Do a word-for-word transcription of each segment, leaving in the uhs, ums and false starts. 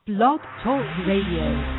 Blog Talk Radio.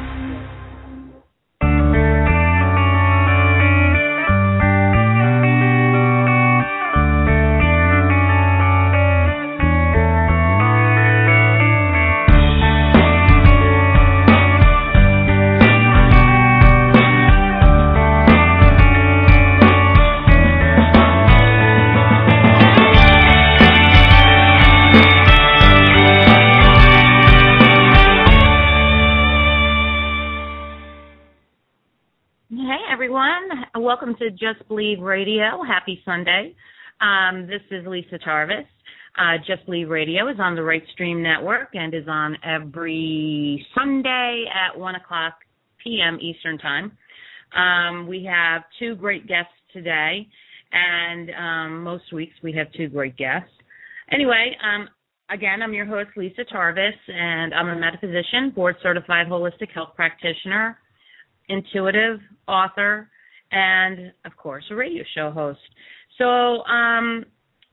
Welcome to Just Believe Radio. Happy Sunday. Um, this is Lisa Tarvis. Uh, Just Believe Radio is on the Right Stream Network and is on every Sunday at one o'clock p.m. Eastern Time. Um, we have two great guests today, and um, most weeks we have two great guests. Anyway, um, again, I'm your host, Lisa Tarvis, and I'm a metaphysician, board-certified holistic health practitioner, intuitive, author, and, of course, a radio show host. So um,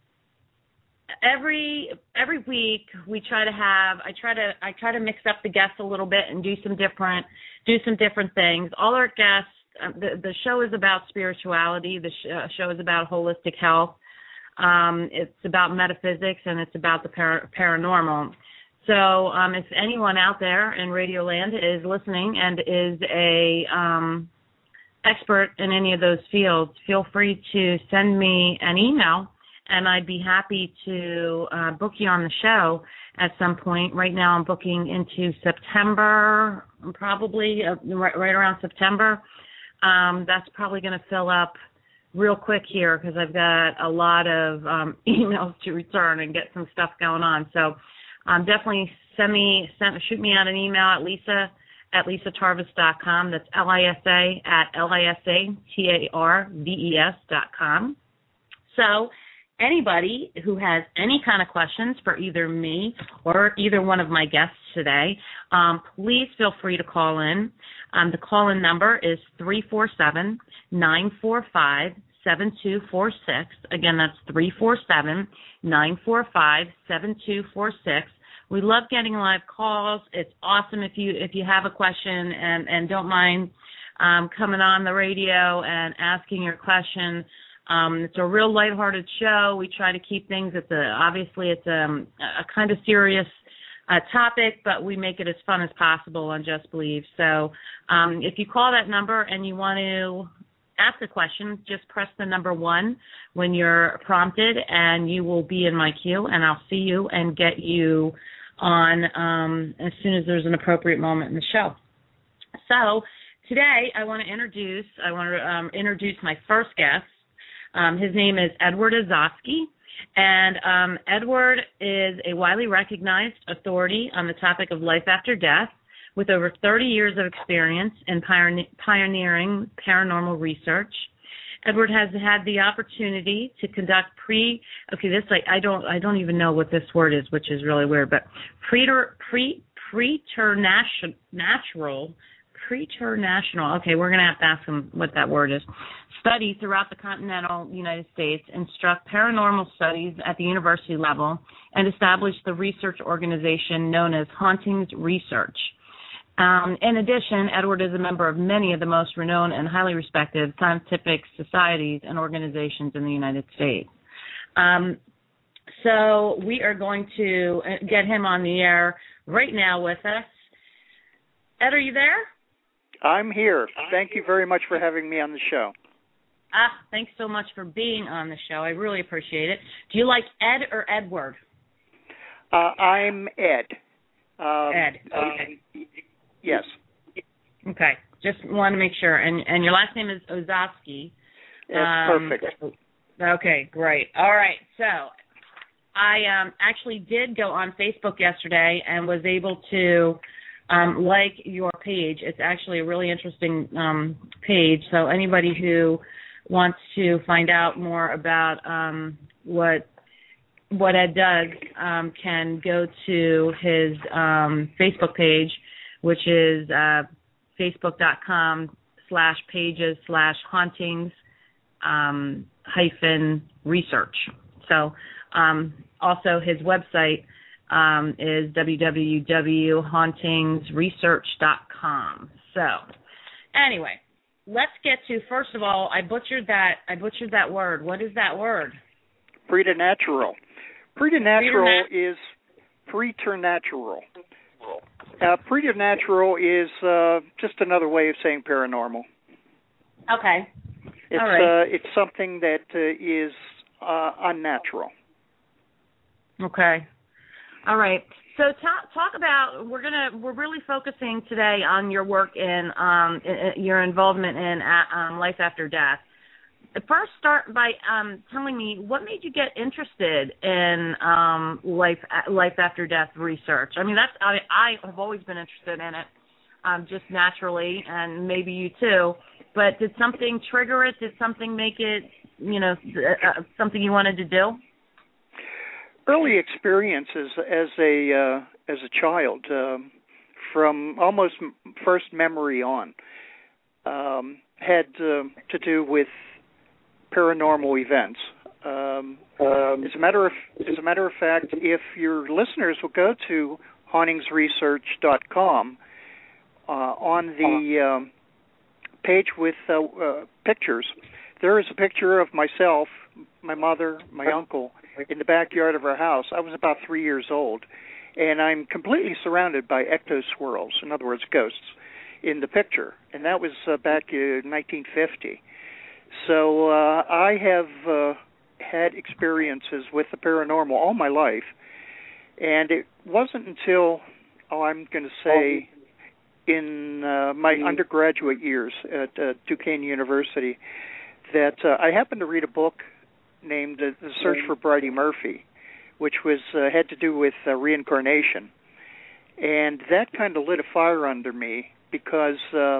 every every week we try to have I try to I try to mix up the guests a little bit and do some different do some different things. All our guests, uh, the the show is about spirituality. The sh- show is about holistic health. Um, it's about metaphysics, and it's about the par- paranormal. So um, if anyone out there in Radio Land is listening and is a um, expert in any of those fields, feel free to send me an email, and I'd be happy to uh, book you on the show at some point. Right now I'm booking into September, probably uh, right, right around September. Um, that's probably going to fill up real quick here because I've got a lot of um, emails to return and get some stuff going on. So um, definitely send me, send, shoot me out an email at Lisa at lisa tarvis dot com. That's L I S A at L I S A T A R V E S dot com. So anybody who has any kind of questions for either me or either one of my guests today, um, please feel free to call in. Um, the call-in number is three four seven, nine four five, seven two four six. Again, that's three four seven, nine four five, seven two four six. We love getting live calls. It's awesome if you if you have a question and, and don't mind um, coming on the radio and asking your question. Um, it's a real lighthearted show. We try to keep things at the obviously it's a, a kind of serious uh, topic, but we make it as fun as possible on Just Believe. So um, if you call that number and you want to ask a question, just press the number one when you're prompted, and you will be in my queue, and I'll see you and get you on um, as soon as there's an appropriate moment in the show. So today I want to introduce I want to um, introduce my first guest. Um, his name is Edward Ozofsky, and um, Edward is a widely recognized authority on the topic of life after death, with over thirty years of experience in pioneering paranormal research. Edward has had the opportunity to conduct pre, okay, this like I don't I don't even know what this word is, which is really weird, but preter pre preternatural preternational. Okay, we're gonna have to ask him what that word is. Study throughout the continental United States, instruct paranormal studies at the university level, and establish the research organization known as Hauntings Research. Um, in addition, Edward is a member of many of the most renowned and highly respected scientific societies and organizations in the United States. Um, so we are going to get him on the air right now with us. Ed, are you there? I'm here. Thank you very much for having me on the show. Ah, thanks so much for being on the show. I really appreciate it. Do you like Ed or Edward? Uh, I'm Ed. Um, Ed, okay. Um, Yes. Okay. Just want to make sure. And and your last name is Ozofsky. That's um, perfect. Okay, great. All right. So I um, actually did go on Facebook yesterday and was able to um, like your page. It's actually a really interesting um, page. So anybody who wants to find out more about um, what what Ed does um, can go to his um, Facebook page, which is uh, facebook.com slash pages slash hauntings um, hyphen research. So um, also his website um, is w w w dot hauntings research dot com. So, anyway, let's get to, first of all, I butchered that. I butchered that word. What is that word? Preternatural. Preternatural Preternat- is preternatural. Uh, preternatural is uh, just another way of saying paranormal. Okay. It's all right. uh, it's something that uh, is uh, unnatural. Okay. All right. So talk talk about we're gonna we're really focusing today on your work in um in, your involvement in uh, um, life after death. First, start by um, telling me what made you get interested in um, life life after death research. I mean, that's I, I have always been interested in it, um, just naturally, and maybe you too. But did something trigger it? Did something make it, you know, uh, something you wanted to do? Early experiences as a uh, as a child, um, from almost first memory on, um, had uh, to do with paranormal events. Um, um, as a matter of as a matter of fact, if your listeners will go to hauntings research dot com, uh, on the um, page with uh, uh, pictures, there is a picture of myself, my mother, my uncle, in the backyard of our house. I was about three years old, and I'm completely surrounded by ectoswirls, in other words, ghosts, in the picture. And that was uh, back in nineteen fifty. So uh, I have uh, had experiences with the paranormal all my life, and it wasn't until, oh, I'm going to say, in uh, my undergraduate years at uh, Duquesne University, that uh, I happened to read a book named uh, The Search for Bridey Murphy, which was uh, had to do with uh, reincarnation. And that kind of lit a fire under me because uh,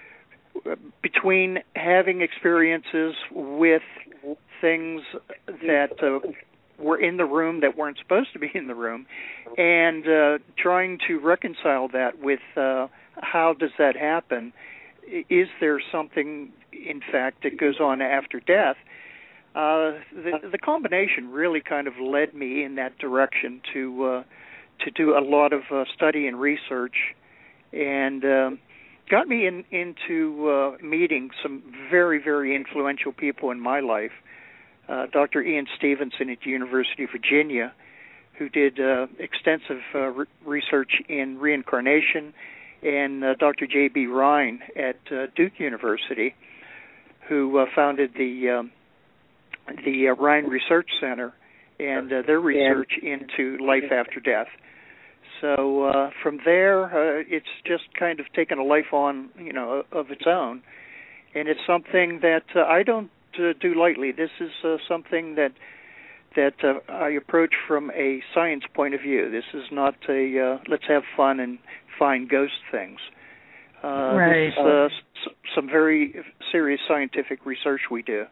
between having experiences with things that uh, were in the room that weren't supposed to be in the room, and uh, trying to reconcile that with uh, how does that happen? Is there something, in fact, that goes on after death? Uh, the, the combination really kind of led me in that direction to uh, to do a lot of uh, study and research, and um, got me in, into uh, meeting some very, very influential people in my life. Uh, Doctor Ian Stevenson at the University of Virginia, who did uh, extensive uh, re- research in reincarnation, and uh, Doctor J B Rhine at uh, Duke University, who uh, founded the um, the uh, Rhine Research Center and uh, their research into life after death. So uh, from there, uh, it's just kind of taken a life on, you know, of its own, and it's something that uh, I don't uh, do lightly. This is uh, something that that uh, I approach from a science point of view. This is not a uh, let's have fun and find ghost things. Uh, right. This is uh, s- some very serious scientific research we do.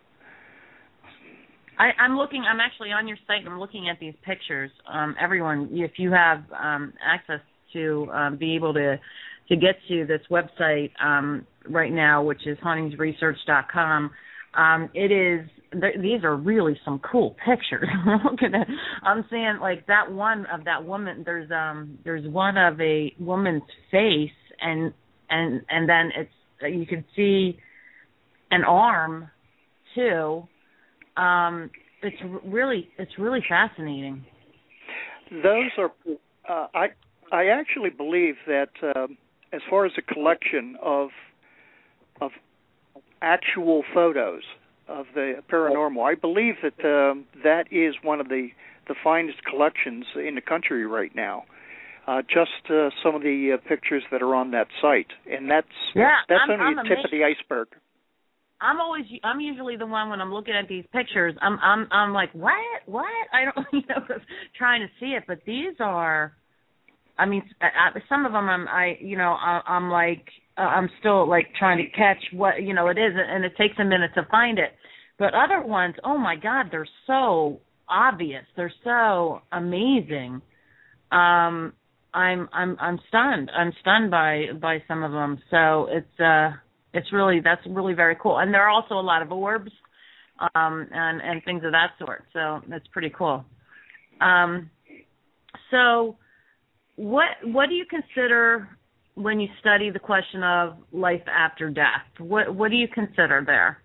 I, I'm looking. I'm actually on your site. And I'm looking at these pictures. Um, everyone, if you have um, access to um, be able to to get to this website um, right now, which is hauntings research dot com, um, it is. These are really some cool pictures. I'm looking at. I'm seeing like that one of that woman. There's um there's one of a woman's face, and and and then it's you can see an arm too. Um, it's really it's really fascinating. Those are uh, I I actually believe that uh, as far as a collection of of actual photos of the paranormal, I believe that uh, that is one of the the finest collections in the country right now. Uh, just uh, some of the uh, pictures that are on that site, and that's yeah, that's I'm, only I'm the amazed. tip of the iceberg. I'm always, I'm usually the one when I'm looking at these pictures. I'm, I'm, I'm like, what, what? I don't, you know, trying to see it. But these are, I mean, I, some of them, I'm, I, you know, I, I'm like, uh, I'm still like trying to catch what, you know, it is, and it takes a minute to find it. But other ones, oh my God, they're so obvious. They're so amazing. Um, I'm, I'm, I'm stunned. I'm stunned by, by some of them. So it's, uh. It's really, that's really very cool. And there are also a lot of orbs um, and, and things of that sort. So that's pretty cool. Um, so, what what do you consider when you study the question of life after death? What what do you consider there?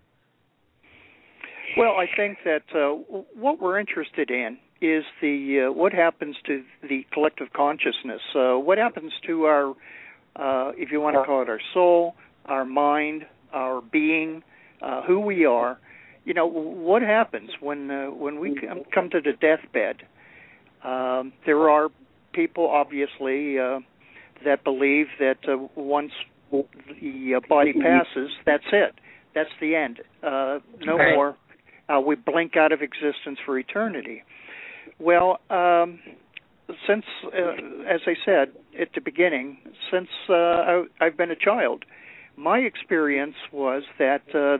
Well, I think that uh, what we're interested in is the uh, what happens to the collective consciousness. Uh, what happens to our, uh, if you want to call it our soul, our mind, our being, uh, who we are. You know, what happens when uh, when we come to the deathbed? Um, there are people, obviously, uh, that believe that uh, once the uh, body passes, that's it. That's the end. Uh, no Okay. more. Uh, we blink out of existence for eternity. Well, um, since, uh, as I said at the beginning, since uh, I, I've been a child, my experience was that uh,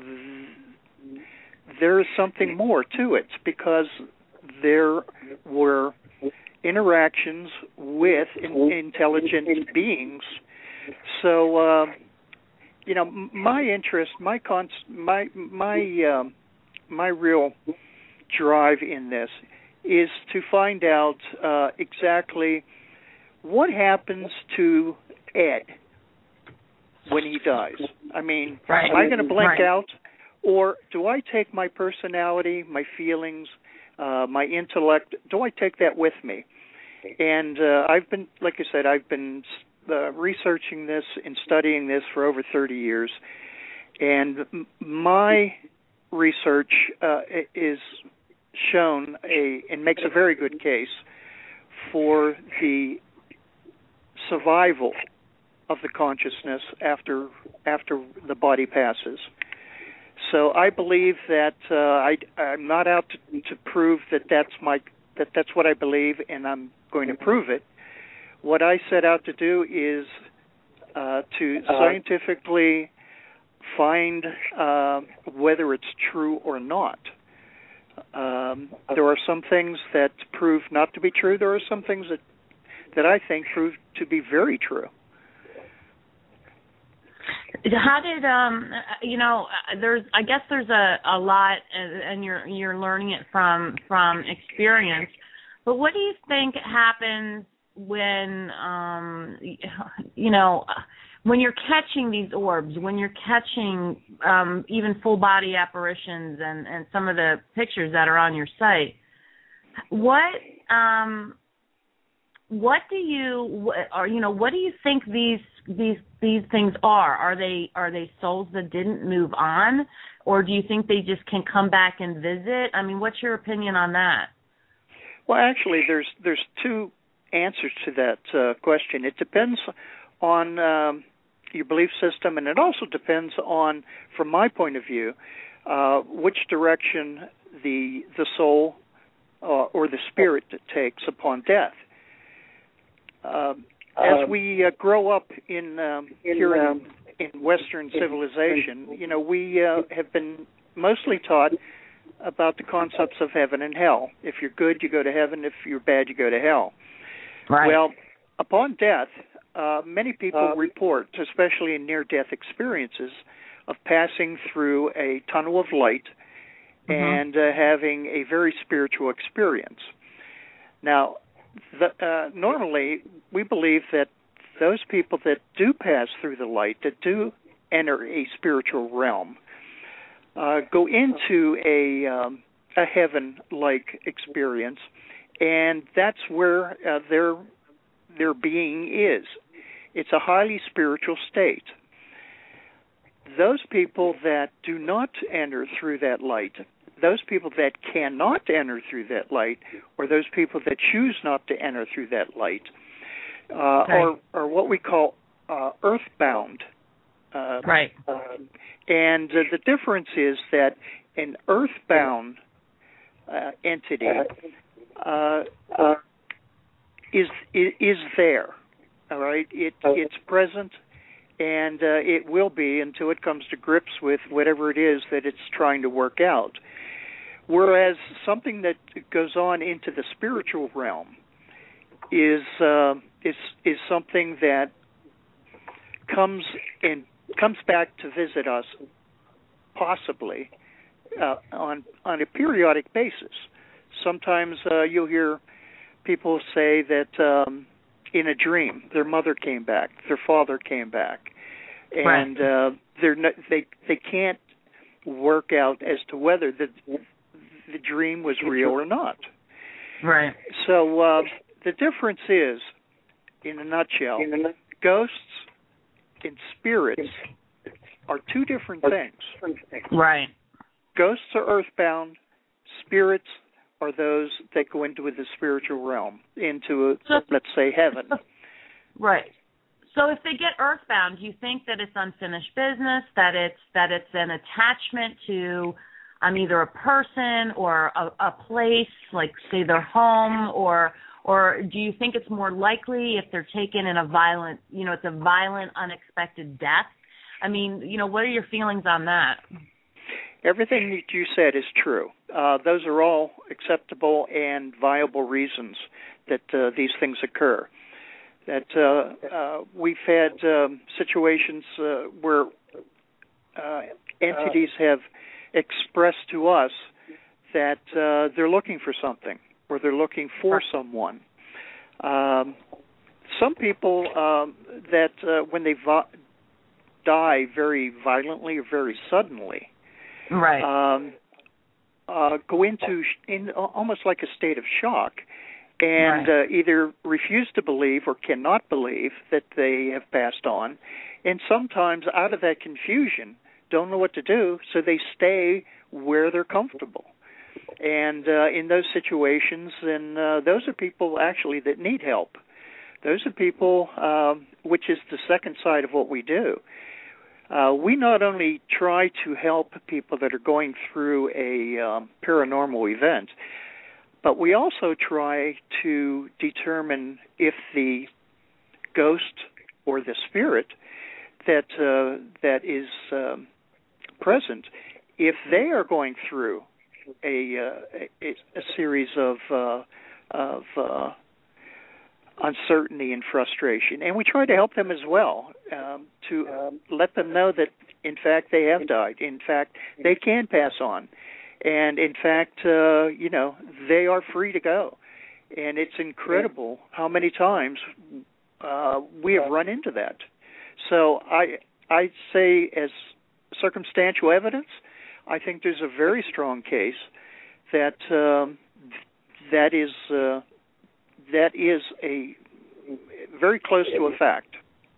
there is something more to it, because there were interactions with in, intelligent beings. So, uh, you know, my interest, my cons, my my um, my real drive in this is to find out uh, exactly what happens to Ed when he dies. I mean, Right. am I going to blink Right. out, or do I take my personality, my feelings, uh, my intellect, do I take that with me? And uh, I've been, like I said, I've been uh, researching this and studying this for over thirty years, and m- my research uh, is shown a and makes a very good case for the survival of the consciousness after after the body passes. So I believe that uh, I, I'm not out to, to prove that that's my that that's what I believe, and I'm going to prove it. What I set out to do is uh, to scientifically find uh, whether it's true or not. Um, there are some things that prove not to be true. There are some things that that I think prove to be very true. How did um you know there's I guess there's a, a lot, and you're you're learning it from from experience, but what do you think happens when um you know when you're catching these orbs, when you're catching um even full body apparitions and and some of the pictures that are on your site? What um what do you or you know what do you think these these these things are? Are they are they souls that didn't move on, or do you think they just can come back and visit? I mean, what's your opinion on that? Well, actually, there's there's two answers to that uh, question. It depends on um, your belief system, and it also depends on, from my point of view, uh, which direction the the soul uh, or the spirit takes upon death. Uh, as we uh, grow up in um, here in, in Western civilization, you know, we uh, have been mostly taught about the concepts of heaven and hell. If you're good, you go to heaven. If you're bad, you go to hell. Right. Well, upon death, uh, many people uh, report, especially in near-death experiences, of passing through a tunnel of light mm-hmm. and uh, having a very spiritual experience. Now, The, uh, normally, we believe that those people that do pass through the light, that do enter a spiritual realm, uh, go into a um, a heaven-like experience, and that's where uh, their their being is. It's a highly spiritual state. Those people that do not enter through that light, those people that cannot enter through that light, or those people that choose not to enter through that light, uh, okay. are, are what we call uh, earthbound. Uh, right. Uh, and uh, the difference is that an earthbound uh, entity uh, uh, is, is is there. All right, it it's present. And uh, it will be until it comes to grips with whatever it is that it's trying to work out. Whereas something that goes on into the spiritual realm is uh, is is something that comes and comes back to visit us, possibly uh, on on a periodic basis. Sometimes uh, you'll hear people say that um, in a dream their mother came back, their father came back, and right. uh, they're not, they they can't work out as to whether the the dream was real or not. Right. So uh, the difference is, in a nutshell, ghosts and spirits are two different things. Right. Ghosts are earthbound. Spirits are those that go into the spiritual realm, into, a, so, let's say, heaven. Right. So if they get earthbound, do you think that it's unfinished business, that it's that it's an attachment to um, either a person or a, a place, like say their home, or or do you think it's more likely if they're taken in a violent, you know, it's a violent, unexpected death? I mean, you know, what are your feelings on that? Everything that you said is true. Uh, those are all acceptable and viable reasons that uh, these things occur. That uh, uh, we've had um, situations uh, where uh, entities have expressed to us that uh, they're looking for something or they're looking for someone. Um, some people um, that uh, when they vi- die very violently or very suddenly, right, um, uh, go into sh- in almost like a state of shock, and right. uh, either refuse to believe or cannot believe that they have passed on, and sometimes out of that confusion don't know what to do, so they stay where they're comfortable. And uh, in those situations, and uh, those are people actually that need help. Those are people, um, which is the second side of what we do. Uh, we not only try to help people that are going through a um, paranormal event, but we also try to determine if the ghost or the spirit that uh, that is um, present, if they are going through a uh, a, a series of uh, of uh, uncertainty and frustration, and we try to help them as well um, to um, let them know that in fact they have died. In fact, they can pass on. And, in fact, uh, you know, they are free to go. And it's incredible how many times uh, we have run into that. So I I say as circumstantial evidence, I think there's a very strong case that um, that is uh, that is a very close to a fact.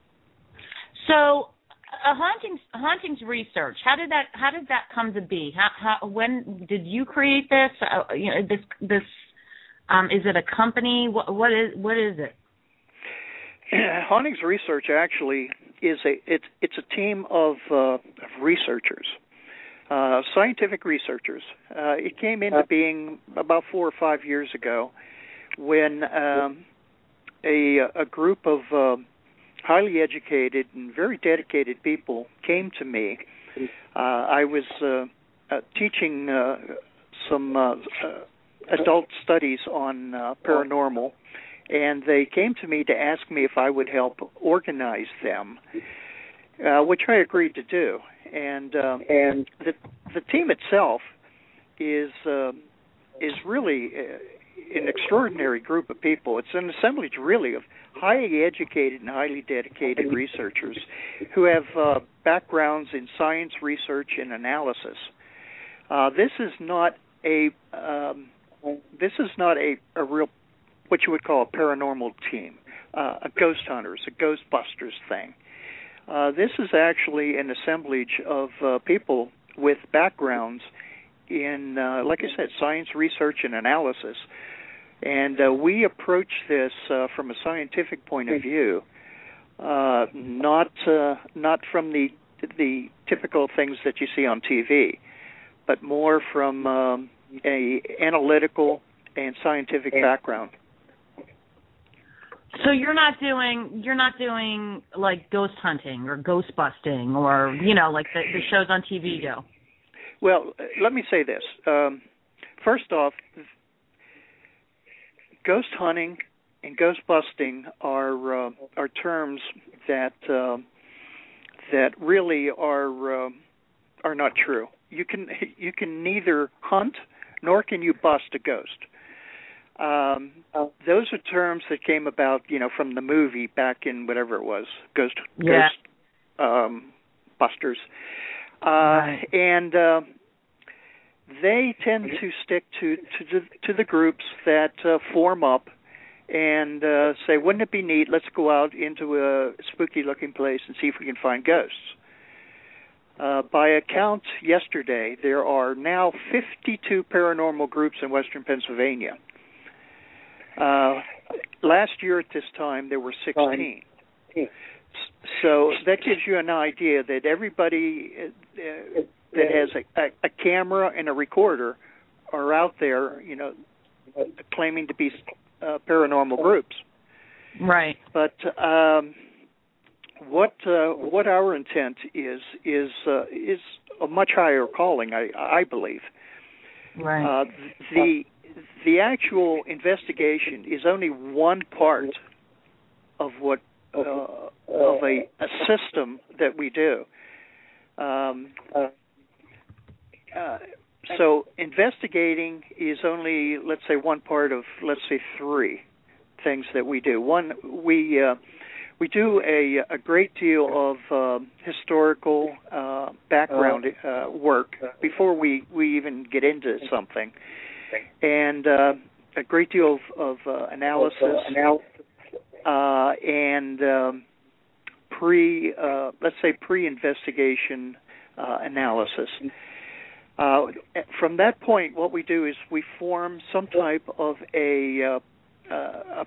So A hauntings, hauntings research. How did that? How did that come to be? How? how when did you create this? Uh, you know, this. This. Um, is it a company? What? What is? What is it? Hauntings research actually is a. It's it's a team of, uh, of researchers, uh, scientific researchers. Uh, it came into being about four or five years ago, when um, a a group of uh, highly educated and very dedicated people came to me. Uh, I was uh, uh, teaching uh, some uh, uh, adult studies on uh, paranormal, and they came to me to ask me if I would help organize them, uh, which I agreed to do. And uh, and the the team itself is uh, is really uh, an extraordinary group of people. It's an assemblage, really, of highly educated and highly dedicated researchers who have uh, backgrounds in science research and analysis. Uh, this is not a um, this is not a, a real what you would call a paranormal team, uh, a ghost hunters, a Ghostbusters thing. Uh, this is actually an assemblage of uh, people with backgrounds in, uh, like I said, science research and analysis. And uh, we approach this uh, from a scientific point of view, uh, not uh, not from the the typical things that you see on T V, but more from um, a analytical and scientific background. So you're not doing you're not doing like ghost hunting or ghost busting or you know like the, the shows on T V do. Well, let me say this. Um, first off, ghost hunting and ghost busting are uh, are terms that uh, that really are uh, are not true. You can you can neither hunt nor can you bust a ghost. Um, those are terms that came about, you know, from the movie back in whatever it was, Ghost, yeah. Ghost um, Busters. Uh, right. And uh, they tend to stick to, to, the, to the groups that uh, form up and uh, say, wouldn't it be neat, let's go out into a spooky-looking place and see if we can find ghosts. Uh, by account yesterday, there are now fifty-two paranormal groups in western Pennsylvania. Uh, last year at this time, there were sixteen. So that gives you an idea that everybody uh, that has a, a, a camera and a recorder are out there, you know, claiming to be uh, paranormal groups. Right. But um, what uh, what our intent is is uh, is a much higher calling, I, I believe. Right. Uh, the the actual investigation is only one part of what uh, of a, a system that we do. Um, uh, so investigating is only, let's say, one part of, let's say, three things that we do. One, we uh, we do a, a great deal of uh, historical uh, background uh, work before we, we even get into something, and uh, a great deal of, of uh, analysis uh, and um, pre, uh, let's say, pre-investigation uh, analysis. Uh, from that point, what we do is we form some type of a, uh, uh, a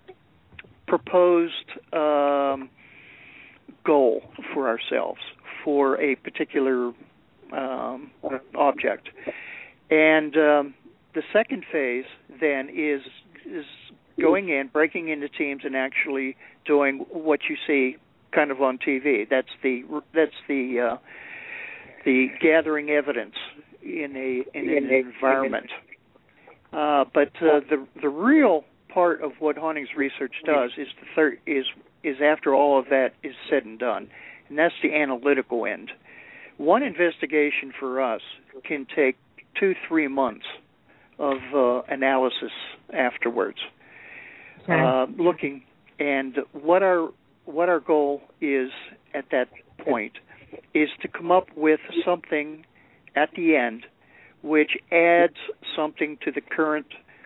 proposed um, goal for ourselves for a particular um, object. And um, the second phase then is is going in, breaking into teams, and actually doing what you see kind of on T V. That's the that's the uh, the gathering evidence in a in an environment. Uh, but uh, the the real part of what hauntings research does is the third is is after all of that is said and done, and that's the analytical end. One investigation for us can take two three months of uh, analysis afterwards, okay. uh, looking and what our what our goal is at that point is to come up with something at the end which adds something to the current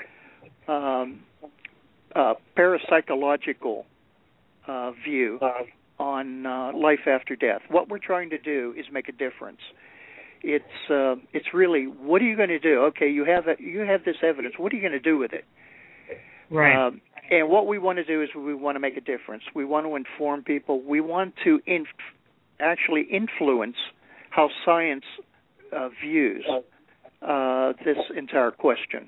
um, uh, parapsychological uh, view on uh, life after death. What we're trying to do is make a difference. It's uh, it's really, what are you going to do? Okay, you have a, you have this evidence. What are you going to do with it? Right. Um, and what we want to do is we want to make a difference. We want to inform people. We want to inf- actually influence how science uh, views uh, this entire question.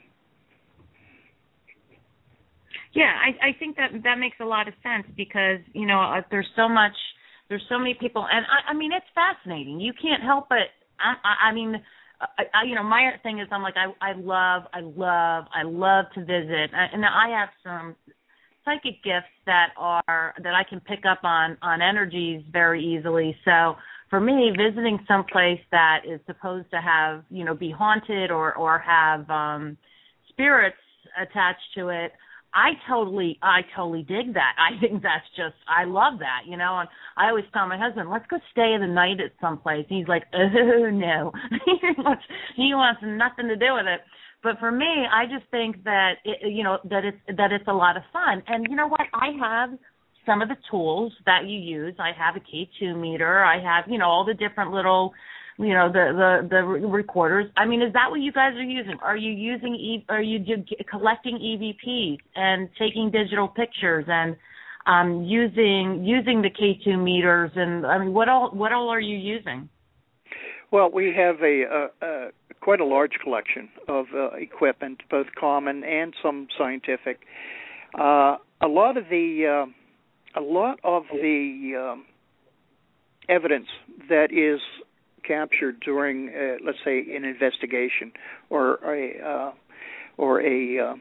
Yeah, I, I think that that makes a lot of sense because, you know, uh, there's so much, there's so many people, and I, I mean, it's fascinating. You can't help but, I, I, I mean, I, I, you know, my thing is I'm like, I, I love, I love, I love to visit, and I have some psychic gifts that are, that I can pick up on, on energies very easily. So for me, visiting some place that is supposed to have, you know, be haunted or, or have um, spirits attached to it, I totally, I totally dig that. I think that's just, I love that, you know. And I always tell my husband, let's go stay the night at some place. He's like, oh no, he wants, he wants nothing to do with it. But for me, I just think that it, you know, that it's that it's a lot of fun. And you know what? I have some of the tools that you use. I have a K two meter. I have, you know, all the different little, you know, the, the, the recorders. I mean, is that what you guys are using? Are you using, e- are you do, collecting E V Ps and taking digital pictures and um, using using the K two meters? And I mean, what all what all are you using? Well, we have a, a, a quite a large collection of uh, equipment, both common and some scientific. Uh, a lot of the uh, a lot of the um, evidence that is captured during, uh, let's say, an investigation or a uh, or a uh,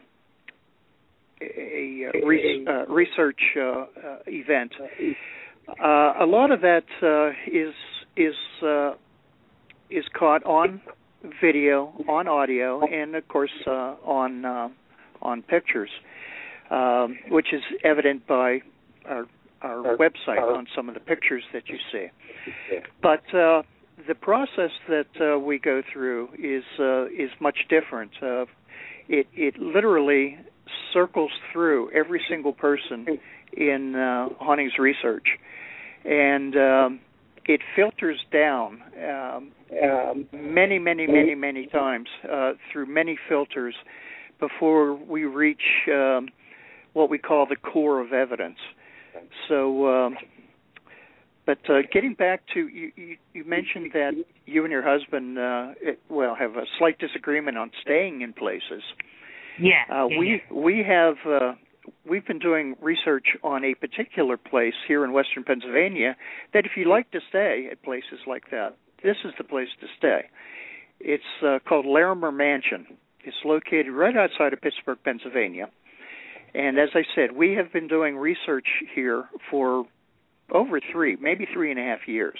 a, a re- uh, research uh, uh, event. Uh, a lot of that uh, is is uh, is caught on video, on audio, and of course uh, on uh, on pictures, um, which is evident by our our website on some of the pictures that you see. But uh, the process that uh, we go through is uh, is much different. Uh, it it literally circles through every single person in uh, Honning's research, and um, it filters down um, um, many, many, many, many times uh, through many filters before we reach um, what we call the core of evidence. So, um, but uh, getting back to, you, you, you mentioned that you and your husband, uh, it, well, have a slight disagreement on staying in places. Yeah. Uh, yeah we yeah. we have uh, we've been doing research on a particular place here in Western Pennsylvania that if you like to stay at places like that, this is the place to stay. It's uh, called Larimer Mansion. It's located right outside of Pittsburgh, Pennsylvania. And as I said, we have been doing research here for over three, maybe three and a half years.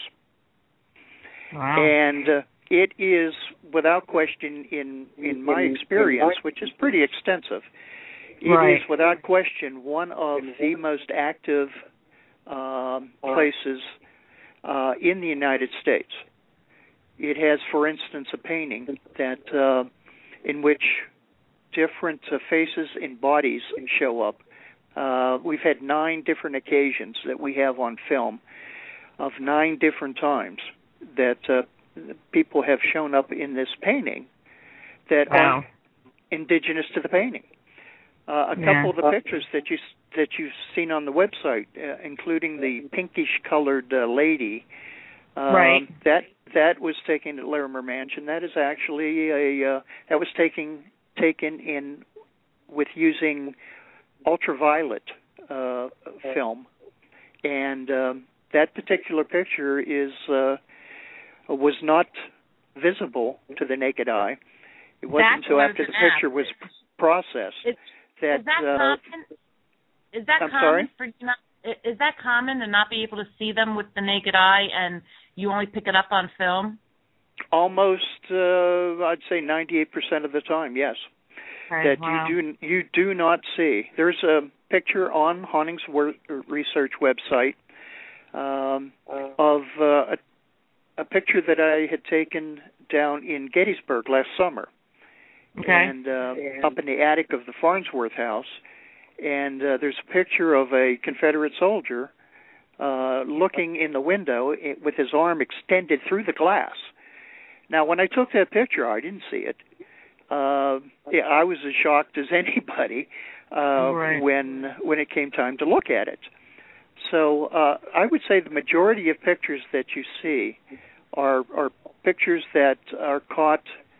Wow. And uh, it is, without question, in, in my experience, which is pretty extensive, it right. is, without question, one of the most active um, places uh, in the United States. It has, for instance, a painting that uh, in which different uh, faces and bodies show up. Uh, we've had nine different occasions that we have on film of nine different times that uh, people have shown up in this painting that wow. are indigenous to the painting. Uh, a yeah. couple of the pictures that you that you've seen on the website, uh, including the pinkish-colored uh, lady, um, right. that that was taken at Larimer Mansion. That is actually a uh, that was taken taken in with using ultraviolet uh, film, and um, that particular picture is uh, was not visible to the naked eye. It wasn't That's until after the picture was processed it's, that. Is that uh, common? Is that I'm common sorry? for you not? Is that common to not be able to see them with the naked eye, and you only pick it up on film? Almost, uh, I'd say ninety-eight percent of the time, yes. Okay, that wow. you do you do not see. There's a picture on Honning's research website um, of uh, a, a picture that I had taken down in Gettysburg last summer, okay. and uh, up in the attic of the Farnsworth House. And uh, there's a picture of a Confederate soldier uh, looking in the window with his arm extended through the glass. Now, when I took that picture, I didn't see it. Uh, yeah, I was as shocked as anybody uh, right. when when it came time to look at it. So uh, I would say the majority of pictures that you see are are pictures that are caught.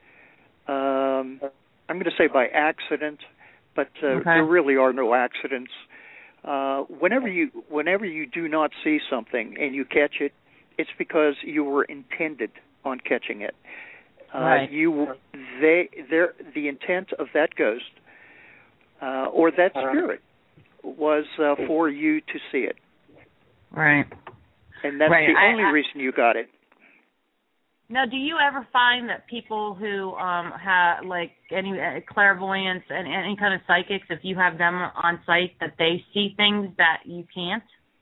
Um, I'm going to say by accident, but uh, okay. there really are no accidents. Uh, whenever you whenever you do not see something and you catch it, it's because you were intended on catching it. Uh, right. You, they, the intent of that ghost uh, or that spirit was uh, for you to see it. Right. And that's right. the I, only I, reason you got it. Now, do you ever find that people who um, have, like, any uh, clairvoyance and any kind of psychics, if you have them on site, that they see things that you can't?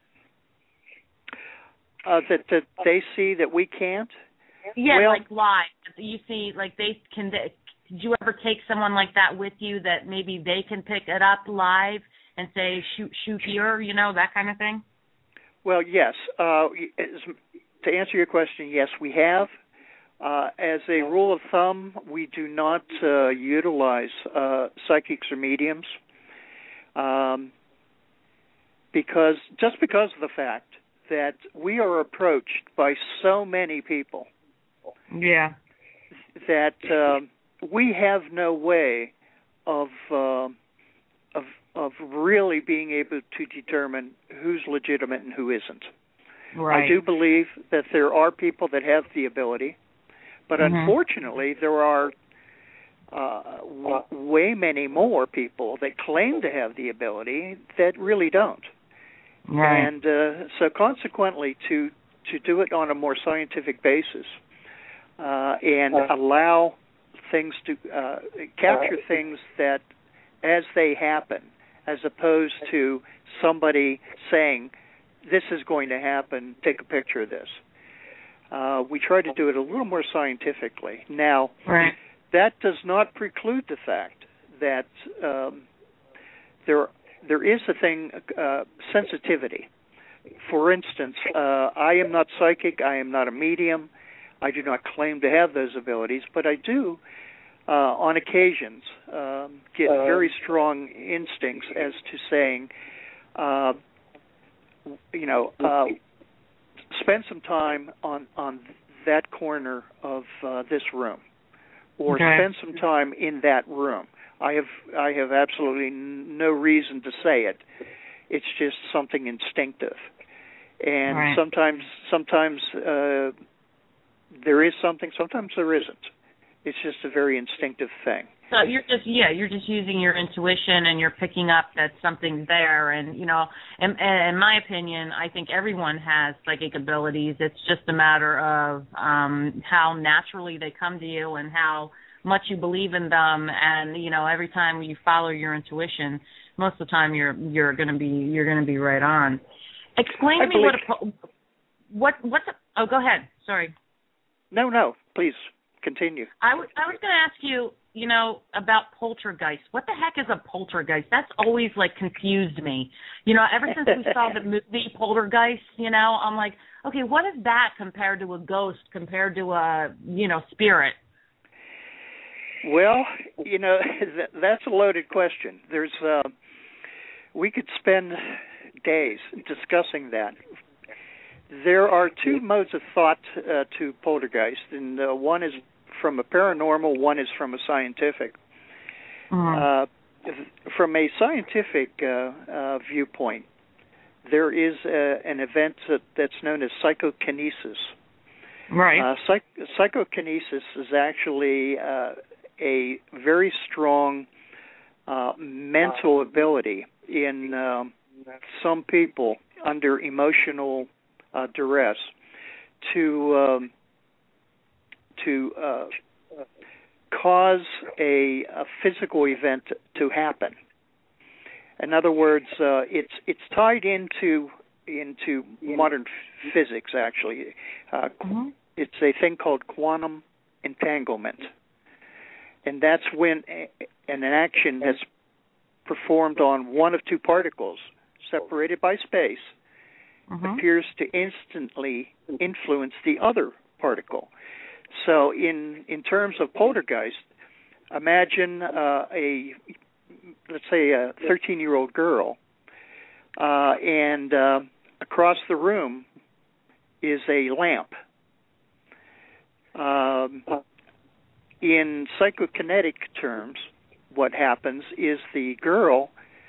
Uh, that, that they see that we can't? Yeah, well, like live. You see, like they can. They, did you ever take someone like that with you that maybe they can pick it up live and say, shoot, shoot here, you know, that kind of thing? Well, yes. Uh, to answer your question, yes, we have. Uh, as a rule of thumb, we do not uh, utilize uh, psychics or mediums um, because just because of the fact that we are approached by so many people. Yeah. That um, we have no way of uh, of of really being able to determine who's legitimate and who isn't. Right. I do believe that there are people that have the ability, but mm-hmm. unfortunately there are uh, w- way many more people that claim to have the ability that really don't. Right. And uh, so consequently, to to do it on a more scientific basis, Uh, and allow things to uh, capture things that as they happen, as opposed to somebody saying, this is going to happen, take a picture of this. Uh, we try to do it a little more scientifically. Now, right. that does not preclude the fact that um, there there is a thing, uh, sensitivity. For instance, uh, I am not psychic, I am not a medium, I do not claim to have those abilities, but I do, uh, on occasions, um, get uh, very strong instincts as to saying, uh, you know, uh, spend some time on, on that corner of uh, this room, or okay. spend some time in that room. I have I have absolutely no reason to say it. It's just something instinctive, and right. sometimes sometimes uh, there is something, sometimes there isn't. It's just a very instinctive thing. So you're just yeah, you're just using your intuition, and you're picking up that something's there. And you know, in, in my opinion, I think everyone has psychic abilities. It's just a matter of um, how naturally they come to you and how much you believe in them. And you know, every time you follow your intuition, most of the time you're you're going to be you're going to be right on. Explain I to me what a what what's a, oh go ahead. Sorry. No, no, please continue. I, w- I was going to ask you, you know, about poltergeist. What the heck is a poltergeist? That's always, like, confused me. You know, ever since we saw the movie Poltergeist, you know, I'm like, okay, what is that compared to a ghost, compared to a, you know, spirit? Well, you know, that's a loaded question. There's, uh, we could spend days discussing that. There are two modes of thought uh, to poltergeist, and uh, one is from a paranormal, one is from a scientific. Mm-hmm. Uh, from a scientific uh, uh, viewpoint, there is a, an event that, that's known as psychokinesis. Right. Uh, psych- psychokinesis is actually uh, a very strong uh, mental ability in um, some people under emotional uh, duress to um, to uh, cause a, a physical event to happen. In other words, uh, it's it's tied into into modern f- physics. Actually, uh, mm-hmm. It's a thing called quantum entanglement, and that's when a, an action that's performed on one of two particles separated by space mm-hmm. appears to instantly influence the other particle. So in, in terms of poltergeist, imagine uh, a, let's say a thirteen-year-old girl, uh, and uh, across the room is a lamp. Um, in psychokinetic terms, what happens is the girl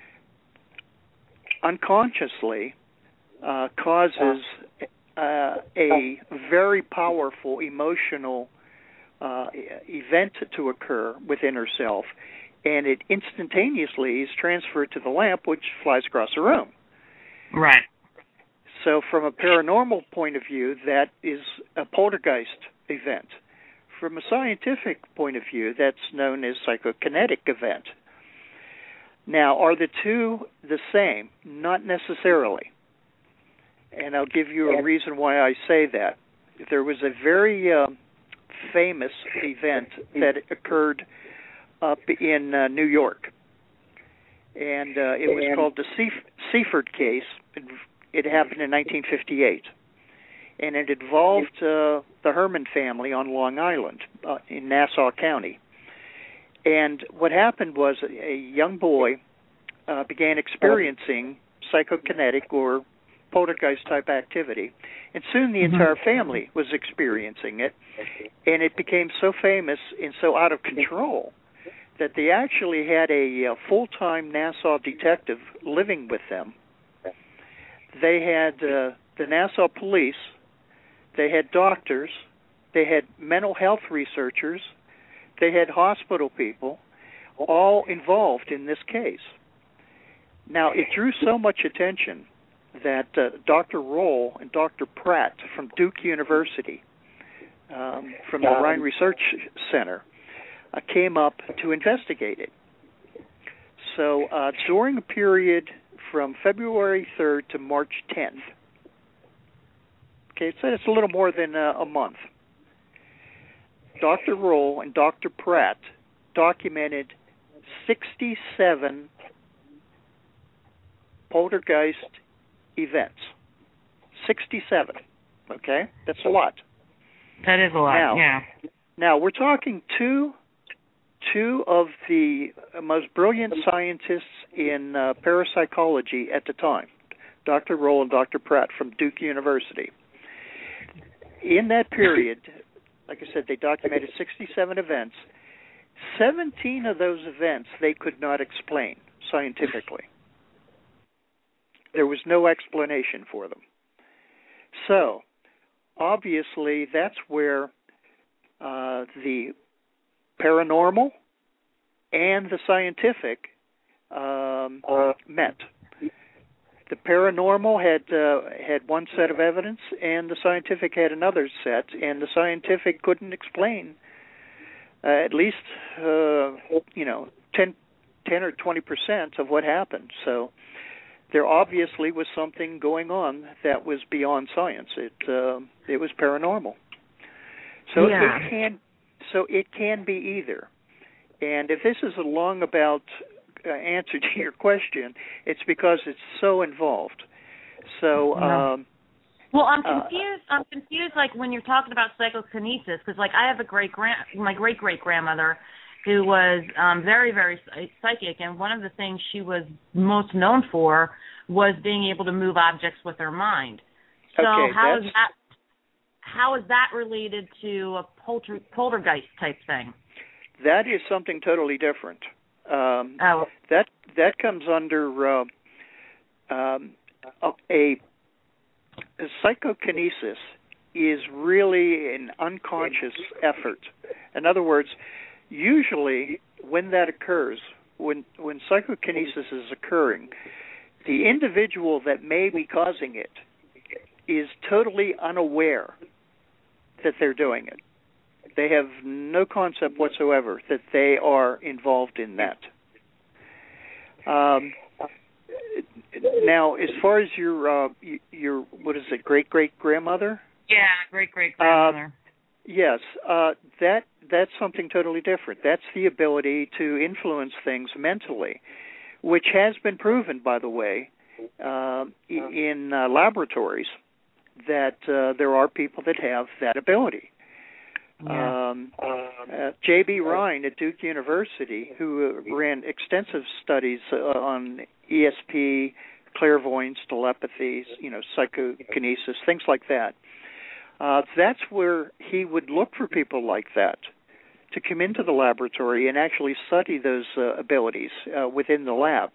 unconsciously uh, causes uh, a very powerful emotional uh, event to occur within herself, and it instantaneously is transferred to the lamp, which flies across the room. Right. So from a paranormal point of view, that is a poltergeist event. From a scientific point of view, that's known as psychokinetic event. Now, are the two the same? Not necessarily. And I'll give you a reason why I say that. There was a very uh, famous event that occurred up in uh, New York. And uh, it was called the Seaf- Seaford case. It, it happened in nineteen fifty-eight. And it involved uh, the Herman family on Long Island uh, in Nassau County. And what happened was a, a young boy uh, began experiencing psychokinetic or poltergeist-type activity. And soon the mm-hmm. entire family was experiencing it. And it became so famous and so out of control that they actually had a, a full-time Nassau detective living with them. They had uh, the Nassau police, they had doctors, they had mental health researchers, they had hospital people, all involved in this case. Now, it drew so much attention that uh, Doctor Roll and Doctor Pratt from Duke University, um, from the Rhine Research Center, uh, came up to investigate it. So uh, during a period from February third to March tenth, okay, so it's a little more than uh, a month, Doctor Roll and Doctor Pratt documented sixty-seven poltergeist events. sixty-seven, okay? That's a lot. That is a lot, now, yeah. Now, we're talking two two of the most brilliant scientists in uh, parapsychology at the time, Doctor Roll and Doctor Pratt from Duke University. In that period, like I said, they documented sixty-seven events. seventeen of those events they could not explain scientifically. There was no explanation for them. So, obviously, that's where uh, the paranormal and the scientific um, met. The paranormal had uh, had one set of evidence, and the scientific had another set, and the scientific couldn't explain uh, at least uh, you know ten, ten or twenty percent of what happened. So there obviously was something going on that was beyond science. It uh, it was paranormal. So yeah. it can so it can be either. And if this is a long about uh, answer to your question, it's because it's so involved. So. Um, well, I'm confused. Uh, I'm confused. Like when you're talking about psychokinesis, because like I have a great grand, my great great grandmother, who was um, very very psychic, and one of the things she was most known for was being able to move objects with her mind. So okay, how that's... is that? How is that related to a polter, poltergeist type thing? That is something totally different. Um, oh. That that comes under uh, um, a, a psychokinesis is really an unconscious effort. In other words, usually when that occurs, when when psychokinesis is occurring, the individual that may be causing it is totally unaware that they're doing it. They have no concept whatsoever that they are involved in that. Um, now, as far as your uh, your what is it, great great grandmother? Yeah, great great grandmother. Uh, yes, uh, that that's something totally different. That's the ability to influence things mentally, which has been proven, by the way, uh, in uh, laboratories, that uh, there are people that have that ability. Yeah. Um, uh, J B Rhine at Duke University, who uh, ran extensive studies uh, on E S P, clairvoyance, telepathy, you know, psychokinesis, things like that. Uh, that's where he would look for people like that to come into the laboratory and actually study those uh, abilities uh, within the lab.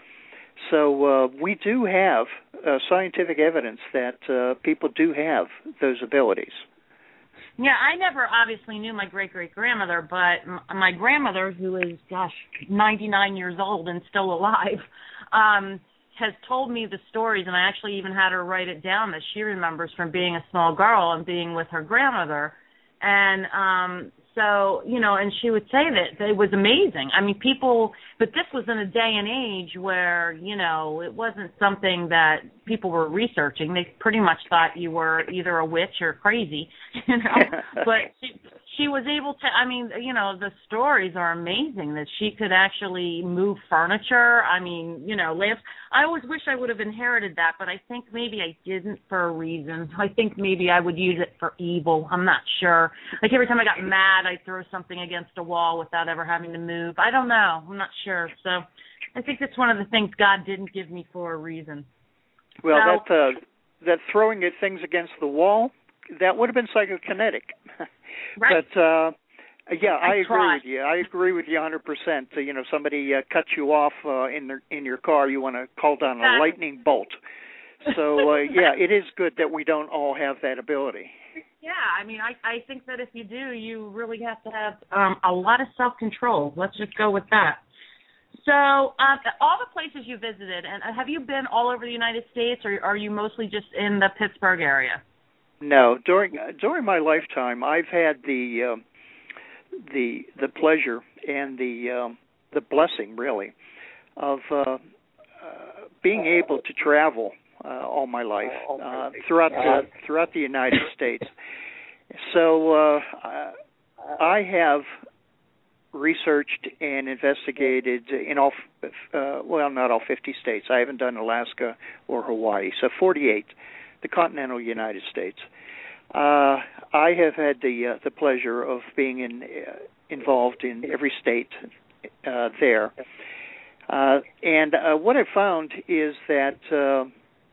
So uh, we do have uh, scientific evidence that uh, people do have those abilities. Yeah, I never obviously knew my great-great-grandmother, but m- my grandmother, who is, gosh, ninety-nine years old and still alive, um, has told me the stories, and I actually even had her write it down that she remembers from being a small girl and being with her grandmother. And um, so, you know, and she would say that it was amazing. I mean, people, but this was in a day and age where, you know, it wasn't something that people were researching. They pretty much thought you were either a witch or crazy, you know. But she, she was able to, I mean, you know, the stories are amazing that she could actually move furniture. I mean, you know, lamps. I always wish I would have inherited that, but I think maybe I didn't for a reason. I think maybe I would use it for evil. I'm not sure. Like every time I got mad, I'd throw something against a wall without ever having to move. I don't know. I'm not sure. So I think that's one of the things God didn't give me for a reason. Well, so, that uh, that throwing it things against the wall, that would have been psychokinetic. Right. But uh, yeah, I, I agree tried. with you. I agree with you one hundred percent. Uh, you know, somebody uh, cuts you off uh, in the, in your car, you want to call down a lightning bolt. So uh, yeah, it is good that we don't all have that ability. Yeah, I mean, I, I think that if you do, you really have to have um, a lot of self-control. Let's just go with that. So um, all the places you visited, and have you been all over the United States, or are you mostly just in the Pittsburgh area? No, during uh, during my lifetime, I've had the uh, the the pleasure and the um, the blessing, really, of uh, uh, being able to travel uh, all my life uh, throughout the throughout the United States. So uh, I have researched and investigated in all, uh, well, not all fifty states. I haven't done Alaska or Hawaii, so forty-eight, the continental United States. Uh, I have had the uh, the pleasure of being in, uh, involved in every state uh, there, uh, and uh, what I found is that uh,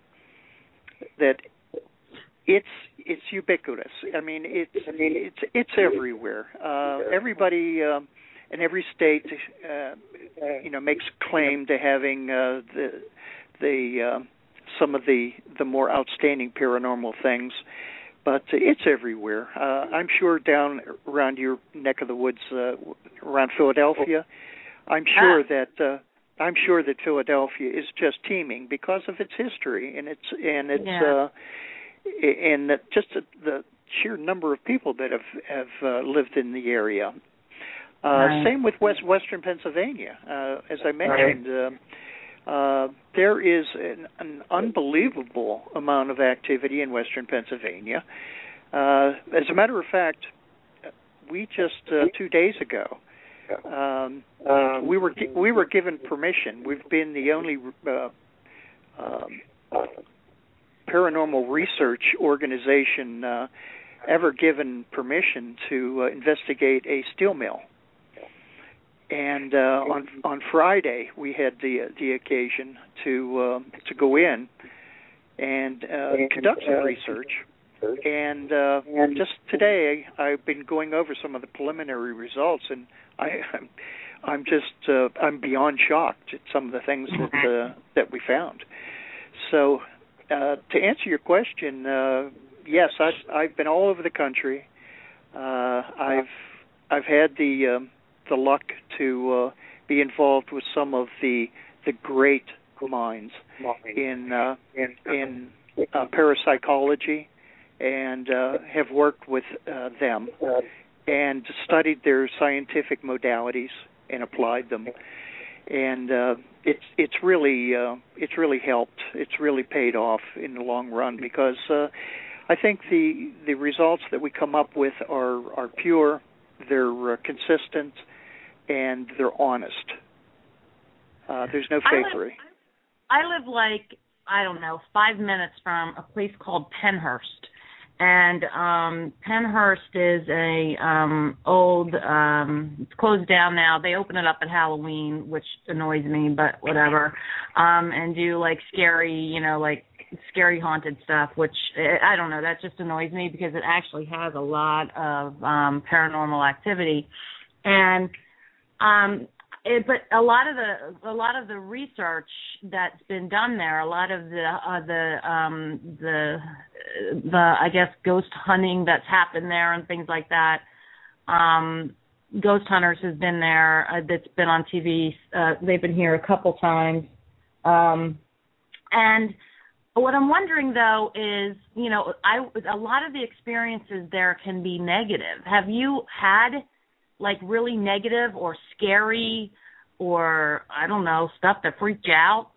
that it's it's ubiquitous. I mean, it's it's it's everywhere. Uh, everybody um, in every state, uh, you know, makes claim to having uh, the the uh, some of the the more outstanding paranormal things. But it's everywhere. Uh, I'm sure down around your neck of the woods, uh, around Philadelphia, I'm sure that uh, I'm sure that Philadelphia is just teeming because of its history and its and its yeah. uh, and just the sheer number of people that have have uh, lived in the area. Uh, right. Same with West Western Pennsylvania, uh, as I mentioned. Right. Uh, Uh, there is an, an unbelievable amount of activity in Western Pennsylvania. Uh, as a matter of fact, we just uh, two days ago um, um, we were we were given permission. We've been the only uh, um, paranormal research organization uh, ever given permission to uh, investigate a steel mill. And uh, on on Friday, we had the the occasion to uh, to go in and uh, conduct some research. And uh, just today, I've been going over some of the preliminary results, and I, I'm I'm just uh, I'm beyond shocked at some of the things that uh, that we found. So, uh, to answer your question, uh, yes, I've I've been all over the country. Uh, I've I've had the um, the luck to uh, be involved with some of the the great minds in uh, in uh, parapsychology, and uh, have worked with uh, them and studied their scientific modalities and applied them. And uh, it's it's really uh, it's really helped. It's really paid off in the long run because uh, I think the the results that we come up with are are pure. They're uh, consistent, and they're honest. Uh, there's no fakery. I live, I live like, I don't know, five minutes from a place called Pennhurst. And um, Pennhurst is a um, old, um, it's closed down now. They open it up at Halloween, which annoys me, but whatever. Um, and do like scary, you know, like scary haunted stuff, which I don't know, that just annoys me because it actually has a lot of um, paranormal activity. And um, it, but a lot of the a lot of the research that's been done there, a lot of the uh, the um, the the I guess ghost hunting that's happened there and things like that. Um, Ghost Hunters has been there. Uh, that's been on T V. Uh, they've been here a couple times, um, and what I'm wondering, though, is, you know, I, a lot of the experiences there can be negative. Have you had, like, really negative or scary or, I don't know, stuff that freaked you out?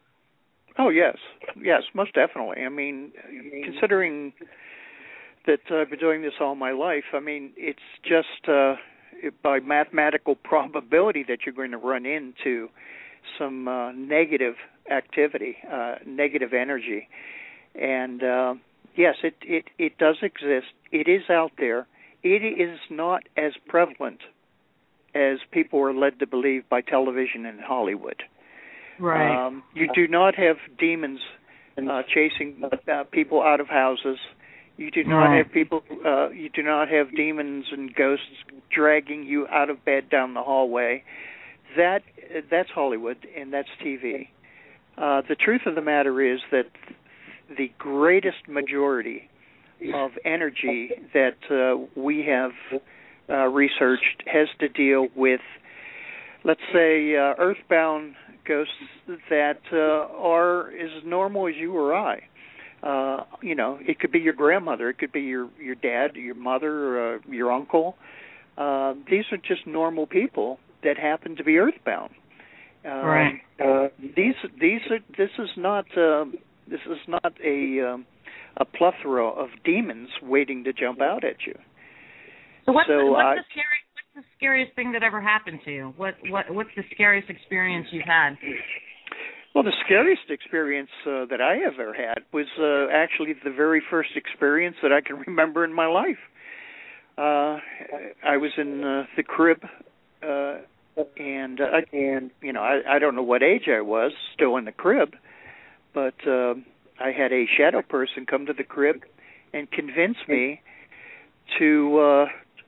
Oh, yes. Yes, most definitely. I mean, considering that I've been doing this all my life, I mean, it's just uh, by mathematical probability that you're going to run into some uh, negative activity, uh, negative energy. And uh, yes, it, it, it does exist. It is out there. It is not as prevalent as people are led to believe by television and Hollywood. Right. Um, you do not have demons uh, chasing uh, people out of houses. You do not right. have people. Uh, you do not have demons and ghosts dragging you out of bed down the hallway. That that's Hollywood and that's T V. Uh, the truth of the matter is that the greatest majority of energy that uh, we have uh, researched has to deal with, let's say, uh, earthbound ghosts that uh, are as normal as you or I. Uh, you know, it could be your grandmother, it could be your, your dad, your mother, uh, your uncle. Uh, these are just normal people that happen to be earthbound. Um, right. Uh, these these are this is not uh, this is not a um, a plethora of demons waiting to jump out at you. So what's, so the, what's I, the scary what's the scariest thing that ever happened to you? What what what's the scariest experience you've had? Well, the scariest experience uh, that I ever had was uh, actually the very first experience that I can remember in my life. Uh, I was in uh, the crib, uh, and uh, and you know I, I don't know what age I was, still in the crib, but uh, I had a shadow person come to the crib and convince me to uh,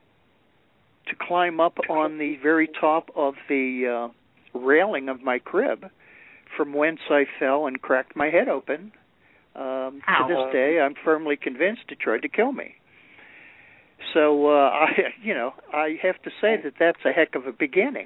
to climb up on the very top of the uh, railing of my crib, from whence I fell and cracked my head open. Um, to this day, I'm firmly convinced he tried to kill me. So, uh, I, you know, I have to say that that's a heck of a beginning.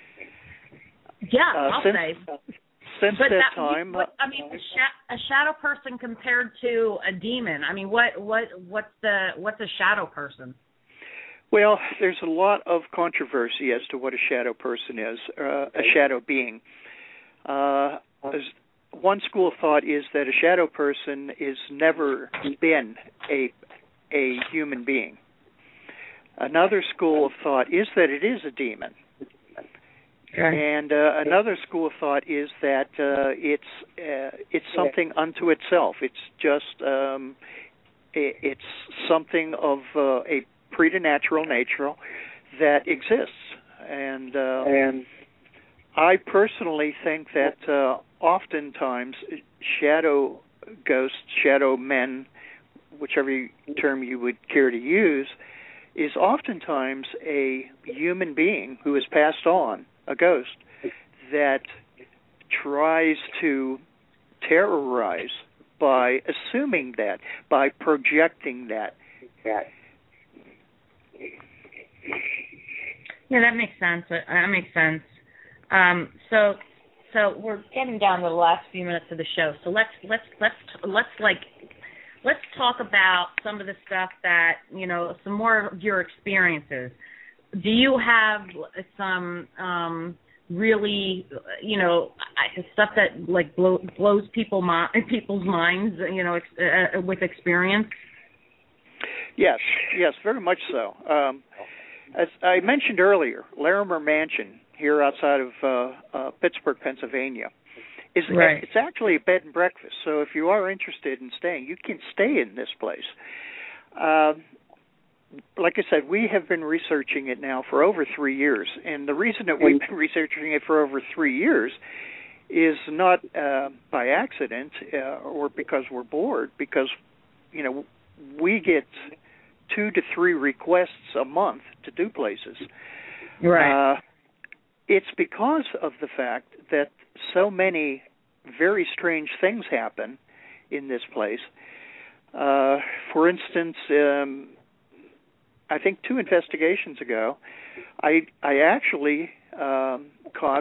Yeah, uh, I'll since, say. Since but that, that time, what, I mean, a, sh- a shadow person compared to a demon. I mean, what what what's the what's a shadow person? Well, there's a lot of controversy as to what a shadow person is, uh, a shadow being. Uh, one school of thought is that a shadow person is never been a a human being. Another school of thought is that it is a demon. Okay. And uh, another school of thought is that uh, it's uh, it's something unto itself. It's just um, it, it's something of uh, a preternatural nature that exists. And uh, and I personally think that uh, oftentimes shadow ghosts, shadow men, whichever term you would care to use, is oftentimes a human being who has passed on, a ghost, that tries to terrorize by assuming that, by projecting that. Yeah, that makes sense. That makes sense. Um, so, so we're getting down to the last few minutes of the show. So let's let's let's let's like let's talk about some of the stuff that, you know, some more of your experiences. Do you have some um, really, you know, stuff that like blow, blows people mi- people's minds, you know, ex- uh, with experience? Yes, yes, very much so. Um, as I mentioned earlier, Larimer Mansion here outside of uh, uh, Pittsburgh, Pennsylvania, is right. It's actually a bed and breakfast. So if you are interested in staying, you can stay in this place. Uh, like I said, we have been researching it now for over three years, and the reason that we've been researching it for over three years is not uh, by accident uh, or because we're bored, because, you know, we get two to three requests a month to do places. Right. Uh, it's because of the fact that so many very strange things happen in this place. Uh, for instance, um, I think two investigations ago, I I actually um, caught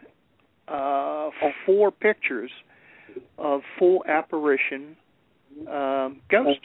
uh, four pictures of full apparition um, ghosts.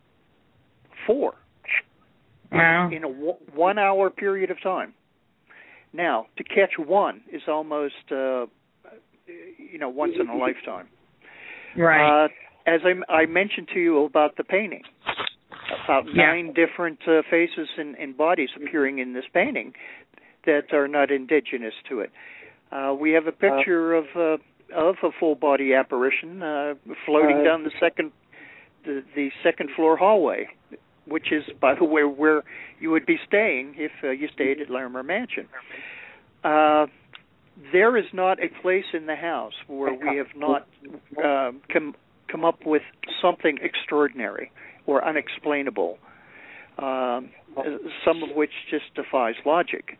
Four. Wow. In a w- one-hour period of time. Now, to catch one is almost, uh, you know, once in a lifetime. Right. Uh, as I, I mentioned to you about the painting, about yeah. nine different uh, faces and, and bodies appearing in this painting that are not indigenous to it. Uh, we have a picture of uh, of a full body apparition uh, floating uh, down the second the, the second floor hallway, which is, by the way, where you would be staying if uh, you stayed at Larimer Mansion. Uh, there is not a place in the house where we have not uh, come come up with something extraordinary or unexplainable, um, some of which just defies logic.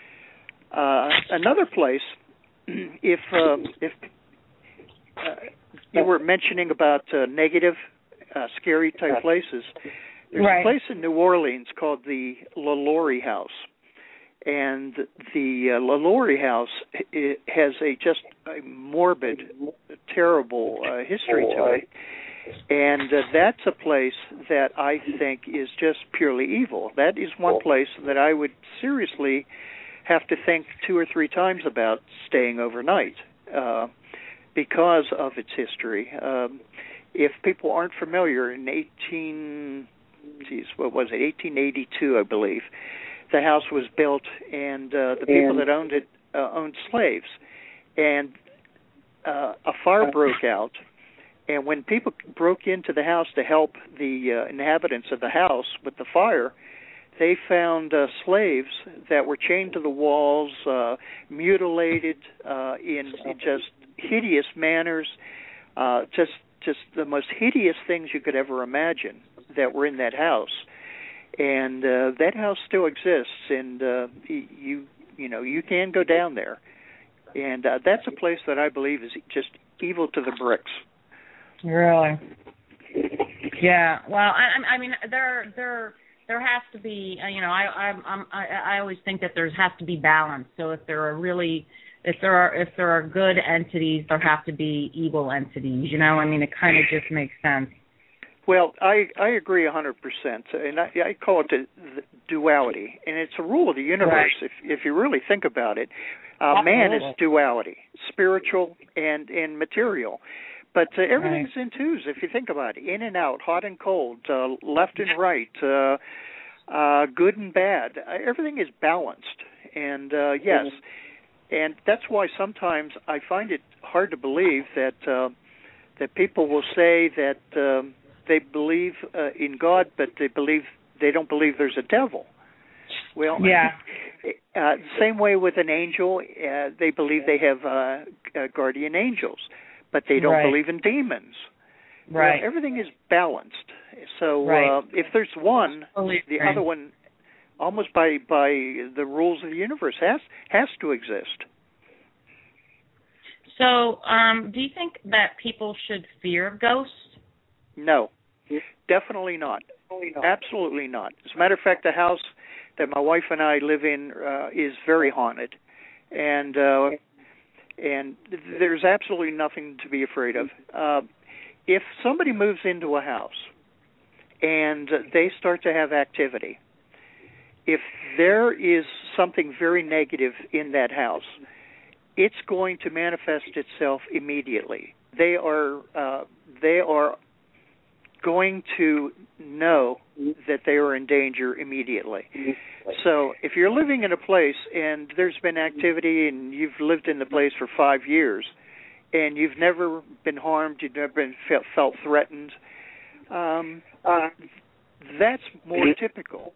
Uh, another place, if uh, if uh, you were mentioning about uh, negative, uh, scary type places, there's right. a place in New Orleans called the LaLaurie House, and the uh, LaLaurie House it has a just a morbid, terrible uh, history to it. And uh, that's a place that I think is just purely evil. That is one place that I would seriously have to think two or three times about staying overnight uh, because of its history. Um, if people aren't familiar, in eighteen, geez, what was it, eighteen eighty-two, I believe, the house was built, and uh, the people that owned it uh, owned slaves, and uh, a fire broke out. And when people broke into the house to help the uh, inhabitants of the house with the fire, they found uh, slaves that were chained to the walls, uh, mutilated uh, in, in just hideous manners, uh, just just the most hideous things you could ever imagine that were in that house. And uh, that house still exists, and uh, you you know you can go down there, and uh, that's a place that I believe is just evil to the bricks. Really? Yeah. Well, I, I mean, there, there, there has to be. You know, I, I'm, I, I always think that there has to be balance. So if there are really, if there are, if there are good entities, there have to be evil entities. You know, I mean, it kind of just makes sense. Well, I I agree a hundred percent, and I, I call it the, the duality, and it's a rule of the universe. Right. If if you really think about it, uh, man is duality, spiritual and and material. But uh, everything's right. in twos, if you think about it. In and out, hot and cold, uh, left and right, uh, uh, good and bad. Uh, everything is balanced. And, uh, yes, mm-hmm. and that's why sometimes I find it hard to believe that uh, that people will say that um, they believe uh, in God, but they believe they don't believe there's a devil. Well, yeah. uh, same way with an angel. Uh, they believe they have uh, uh, guardian angels, but they don't right. believe in demons. Right. Well, everything is balanced. So right. uh, if there's one, totally the agree. other one, almost by by the rules of the universe, has has to exist. So, um, do you think that people should fear ghosts? No, definitely not. Absolutely not. As a matter of fact, the house that my wife and I live in uh, is very haunted, and. Uh, And there's absolutely nothing to be afraid of. Uh, if somebody moves into a house and they start to have activity, if there is something very negative in that house, it's going to manifest itself immediately. They are uh, they are going to know that they are in danger immediately. So if you're living in a place and there's been activity and you've lived in the place for five years and you've never been harmed, you've never been felt, felt threatened, um, uh, that's more typical.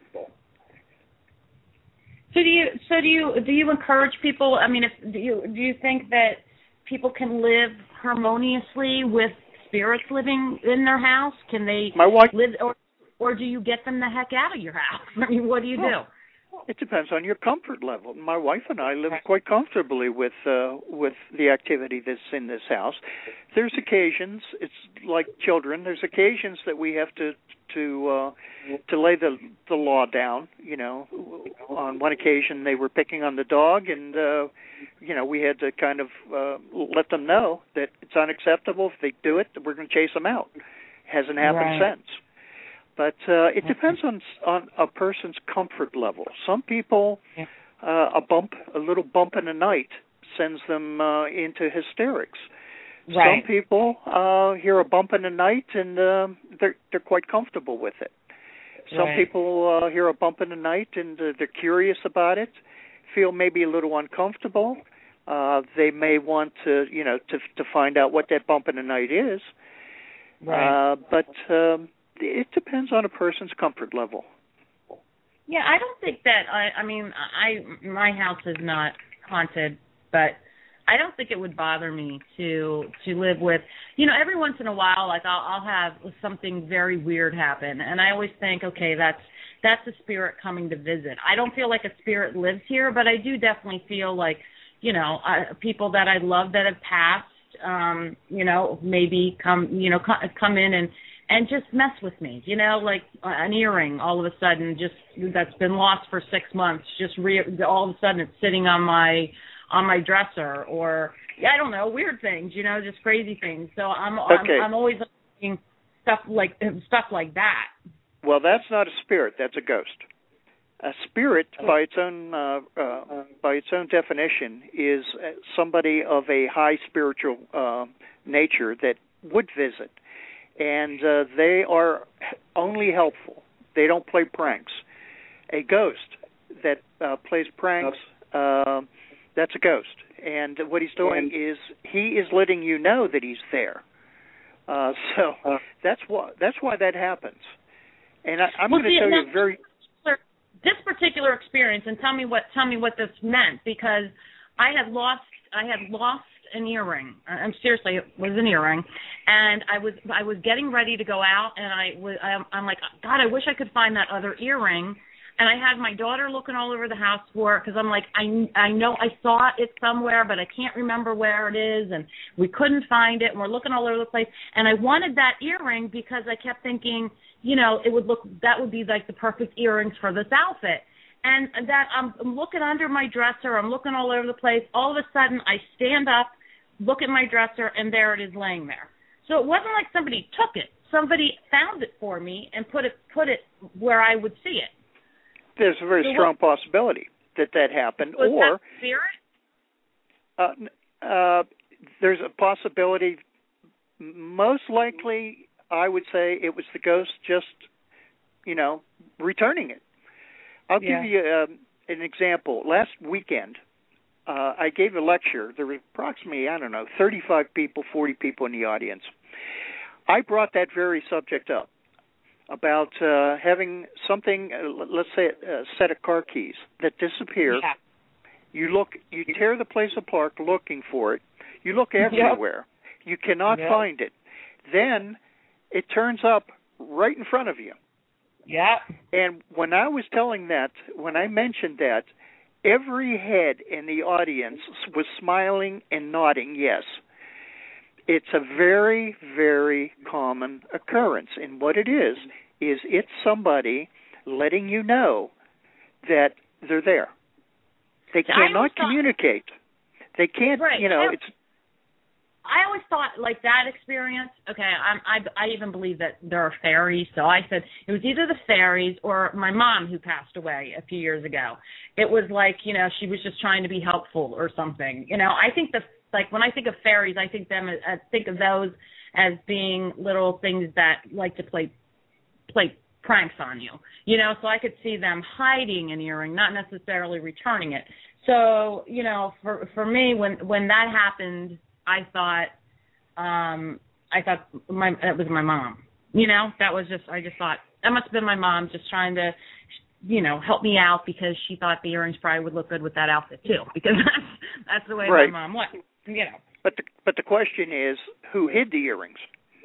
So do you so do you do you encourage people? I mean, if do you do you think that people can live harmoniously with spirits living in their house? Can they My wife, live, or or do you get them the heck out of your house? I mean, what do you do? It depends on your comfort level. My wife and I live quite comfortably with uh, with the activity that's in this house. There's occasions, it's like children. There's occasions that we have to to uh, to lay the the law down. You know, on one occasion they were picking on the dog, and uh, you know we had to kind of uh, let them know that it's unacceptable. If they do it, we're going to chase them out. Hasn't happened right. since. But uh, it depends on on a person's comfort level. Some people, uh, a bump, a little bump in the night sends them uh, into hysterics. Right. Some people uh, hear a bump in the night and uh, they're they're quite comfortable with it. Some right. people uh, hear a bump in the night and uh, they're curious about it, feel maybe a little uncomfortable. Uh, they may want to, you know, to to find out what that bump in the night is. Right. Uh, but um, it depends on a person's comfort level. Yeah, I don't think that. I, I mean, I my house is not haunted, but I don't think it would bother me to to live with. You know, every once in a while, like I'll, I'll have something very weird happen, and I always think, okay, that's that's a spirit coming to visit. I don't feel like a spirit lives here, but I do definitely feel like, you know, uh, people that I love that have passed, um, you know, maybe come, you know, come, come in and. And just mess with me, you know, like an earring all of a sudden just that's been lost for six months. Just re- all of a sudden it's sitting on my on my dresser, or yeah, I don't know, weird things, you know, just crazy things. So I'm okay. I'm, I'm always looking stuff like stuff like that. Well, that's not a spirit. That's a ghost. A spirit, by its own uh, uh, by its own definition, is somebody of a high spiritual uh, nature that would visit, and uh, they are only helpful. They don't play pranks. A ghost that uh, plays pranks, uh, that's a ghost, and what he's doing is he is letting you know that he's there. Uh, so that's why that's why that happens. And I, I'm well, going to tell you a very this particular experience, and tell me what tell me what this meant, because I had lost I had lost an earring. I'm seriously, it was an earring, and I was I was getting ready to go out, and I was I'm, I'm like, God, I wish I could find that other earring. And I had my daughter looking all over the house for it, because I'm like, I, I know I saw it somewhere, but I can't remember where it is, and we couldn't find it, and we're looking all over the place. And I wanted that earring because I kept thinking, you know, it would look, that would be like the perfect earrings for this outfit. And that I'm, I'm looking under my dresser, I'm looking all over the place. All of a sudden, I stand up, look at my dresser, and there it is laying there. So it wasn't like somebody took it. Somebody found it for me and put it put it where I would see it. There's a very so strong what, possibility that that happened. Was or that spirit? Uh, uh, there's a possibility. Most likely, I would say it was the ghost just, you know, returning it. I'll yeah. give you uh, an example. Last weekend, uh, I gave a lecture. There were approximately, I don't know, thirty-five people, forty people in the audience. I brought that very subject up, about uh, having something, uh, let's say a set of car keys that disappear. Yeah. You look, you tear the place apart looking for it. You look everywhere. Yep. You cannot yep. find it. Then it turns up right in front of you. Yeah. And when I was telling that, when I mentioned that, every head in the audience was smiling and nodding yes. It's a very, very common occurrence. And what it is, is it's somebody letting you know that they're there. They cannot communicate. They can't, right. you know, I, it's... I always thought, like, that experience, okay, I'm, I, I even believe that there are fairies. So I said it was either the fairies or my mom, who passed away a few years ago. It was like, you know, she was just trying to be helpful or something. You know, I think the Like, when I think of fairies, I think them. I think of those as being little things that like to play play pranks on you. You know, so I could see them hiding an earring, not necessarily returning it. So, you know, for for me, when when that happened, I thought, um, I thought my it was my mom. You know, that was just I just thought that must have been my mom just trying to, you know, help me out because she thought the earrings probably would look good with that outfit too, because that's that's the way right. my mom was. You know. But the but the question is, who hid the earrings?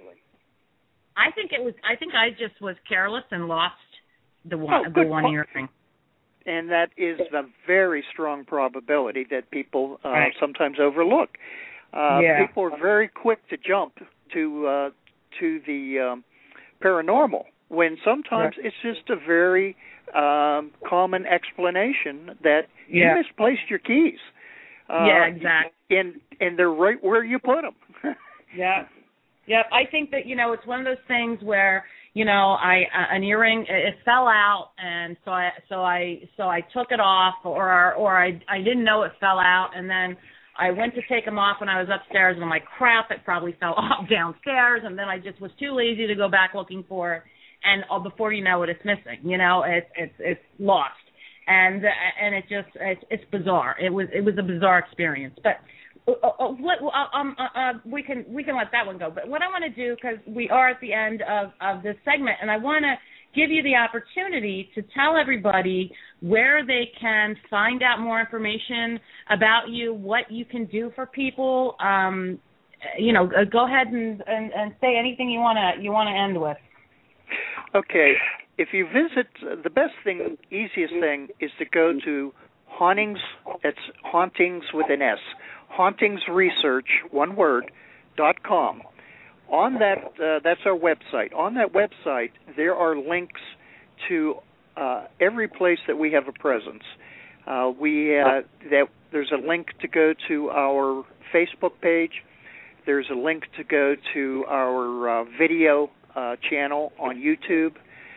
I think it was. I think I just was careless and lost the one oh, the one po- earring. And that is a very strong probability that people uh, right. sometimes overlook. Uh, yeah. People are very quick to jump to uh, to the um, paranormal when sometimes right. it's just a very um, common explanation that yeah. you misplaced your keys. Uh, yeah, exactly. And and they're right where you put them. yeah, yeah. I think that, you know, it's one of those things where, you know, I uh, an earring, it fell out, and so I so I so I took it off, or or I I didn't know it fell out, and then I went to take them off when I was upstairs, and I'm like, crap, it probably fell off downstairs, and then I just was too lazy to go back looking for it, and uh, before you know it, it's missing. You know, it's it's it's lost. And and it just it's, it's bizarre. It was it was a bizarre experience. But uh, uh, what, uh, um, uh, uh, we can we can let that one go. But what I want to do, because we are at the end of, of this segment, and I want to give you the opportunity to tell everybody where they can find out more information about you, what you can do for people. Um, you know, go ahead and, and, and say anything you wanna you wanna end with. Okay. If you visit, uh, the best thing, easiest thing, is to go to Hauntings. That's Hauntings with an S. Hauntings Research, one word, dot com. On that, uh, that's our website. On that website, there are links to uh, every place that we have a presence. Uh, we uh, that there's a link to go to our Facebook page. There's a link to go to our uh, video uh, channel on YouTube.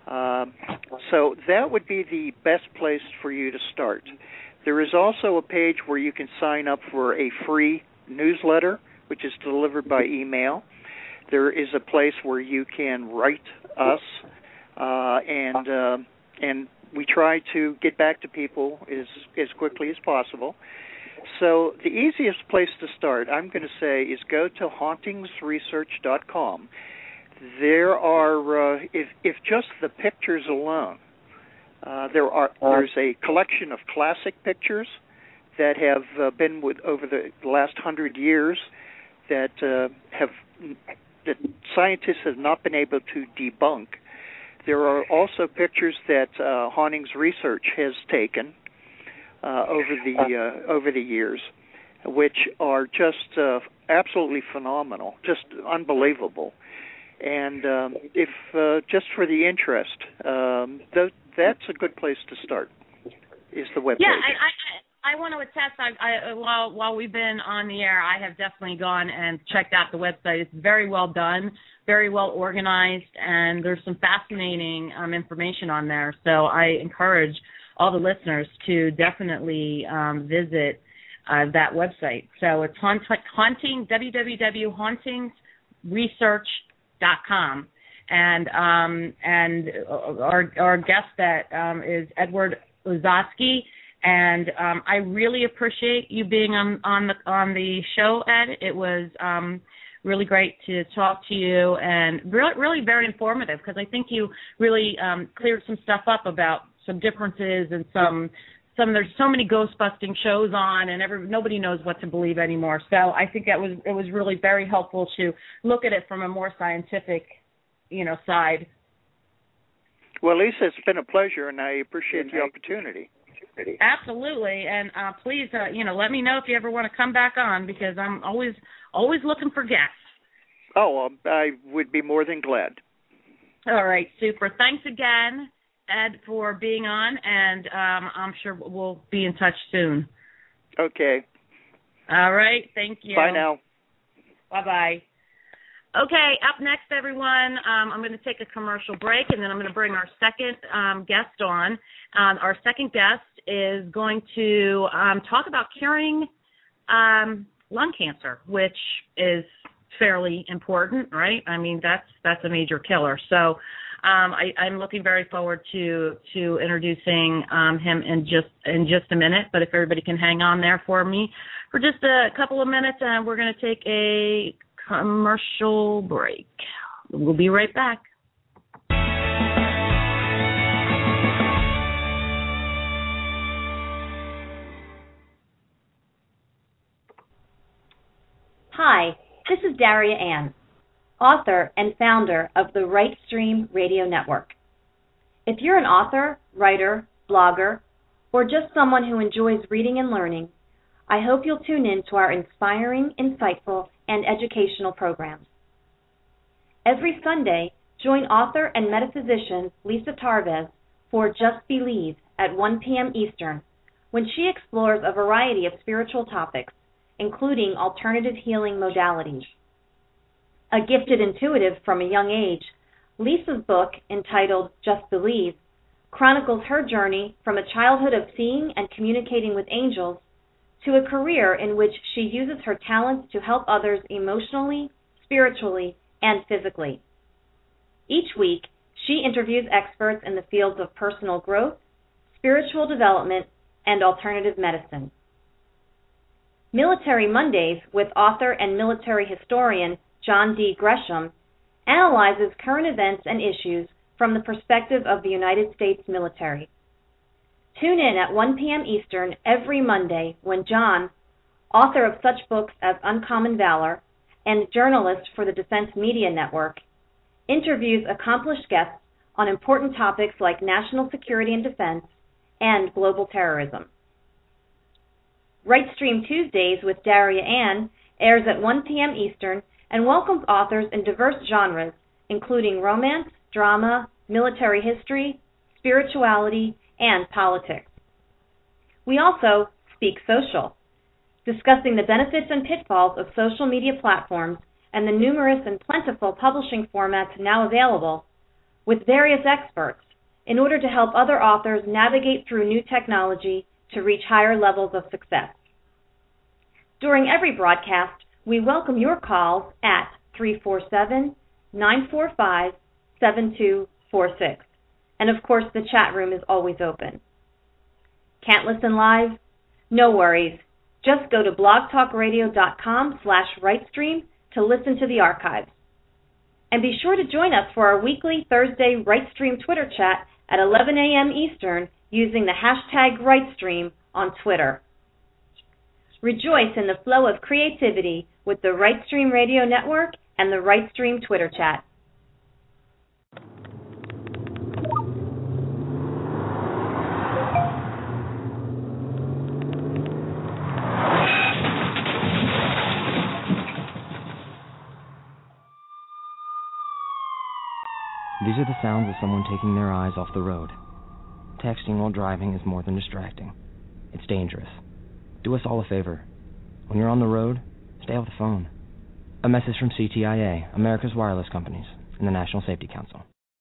Uh, so that would be the best place for you to start. There is also a page where you can sign up for a free newsletter, which is delivered by email. There is a place where you can write us, uh, and uh, and we try to get back to people as as quickly as possible. So the easiest place to start, I'm going to say, is go to hauntings research dot com. There are, uh, if if just the pictures alone, uh, there are there's a collection of classic pictures that have uh, been with over the last hundred years that uh, have that scientists have not been able to debunk. There are also pictures that uh, Hauntings Research has taken uh, over the uh, over the years, which are just uh, absolutely phenomenal, just unbelievable. And um, if uh, just for the interest, um, th- that's a good place to start. Is the webpage? Yeah, I, I, I want to attest. I, I, while while we've been on the air, I have definitely gone and checked out the website. It's very well done, very well organized, and there's some fascinating um, information on there. So I encourage all the listeners to definitely um, visit uh, that website. So it's haunt, haunting w w w dot hauntings research dot com, and um, and our our guest that um, is Edward Ozosky, and um, I really appreciate you being on on the on the show, Ed. It was um, really great to talk to you, and really really very informative, because I think you really um, cleared some stuff up about some differences and some. Some there's so many ghost busting shows on, and every, nobody knows what to believe anymore. So I think that was it was really very helpful to look at it from a more scientific, you know, side. Well, Lisa, it's been a pleasure, and I appreciate the opportunity. Absolutely, and uh, please, uh, you know, let me know if you ever want to come back on, because I'm always always looking for guests. Oh, I would be more than glad. All right, super. Thanks again, Ed, for being on, and um, I'm sure we'll be in touch soon. Okay. All right. Thank you. Bye now. Bye-bye. Okay, up next, everyone, um, I'm going to take a commercial break, and then I'm going to bring our second um, guest on. Um, our second guest is going to um, talk about curing um, lung cancer, which is fairly important, right? I mean, that's that's a major killer. So Um, I, I'm looking very forward to to introducing um, him in just in just a minute. But if everybody can hang on there for me for just a couple of minutes, and we're going to take a commercial break. We'll be right back. Hi, this is Daria Ann, author and founder of the Right Stream Radio Network. If you're an author, writer, blogger, or just someone who enjoys reading and learning, I hope you'll tune in to our inspiring, insightful, and educational programs. Every Sunday, join author and metaphysician Lisa Tarvez for Just Believe at one p.m. Eastern, when she explores a variety of spiritual topics, including alternative healing modalities. A gifted intuitive from a young age, Lisa's book, entitled Just Believe, chronicles her journey from a childhood of seeing and communicating with angels to a career in which she uses her talents to help others emotionally, spiritually, and physically. Each week, she interviews experts in the fields of personal growth, spiritual development, and alternative medicine. Military Mondays with author and military historian John D. Gresham analyzes current events and issues from the perspective of the United States military. Tune in at one p.m. Eastern every Monday when John, author of such books as Uncommon Valor and journalist for the Defense Media Network, interviews accomplished guests on important topics like national security and defense and global terrorism. Right Stream Tuesdays with Daria Ann airs at one p.m. Eastern and welcomes authors in diverse genres, including romance, drama, military history, spirituality, and politics. We also speak social, discussing the benefits and pitfalls of social media platforms and the numerous and plentiful publishing formats now available. with various experts in order to help other authors navigate through new technology to reach higher levels of success. During every broadcast, we welcome your calls at three four seven, nine four five, seven two four six. And of course, the chat room is always open. Can't listen live? No worries. Just go to blogtalkradio.com slash rightstream to listen to the archives. And be sure to join us for our weekly Thursday Rightstream Twitter chat at eleven a.m. Eastern using the hashtag Rightstream on Twitter. Rejoice in the flow of creativity with the Rightstream Radio Network and the Rightstream Twitter chat. These are the sounds of someone taking their eyes off the road. Texting while driving is more than distracting. It's dangerous. Do us all a favor. When you're on the road, stay off the phone. A message from C T I A, America's Wireless Companies, and the National Safety Council.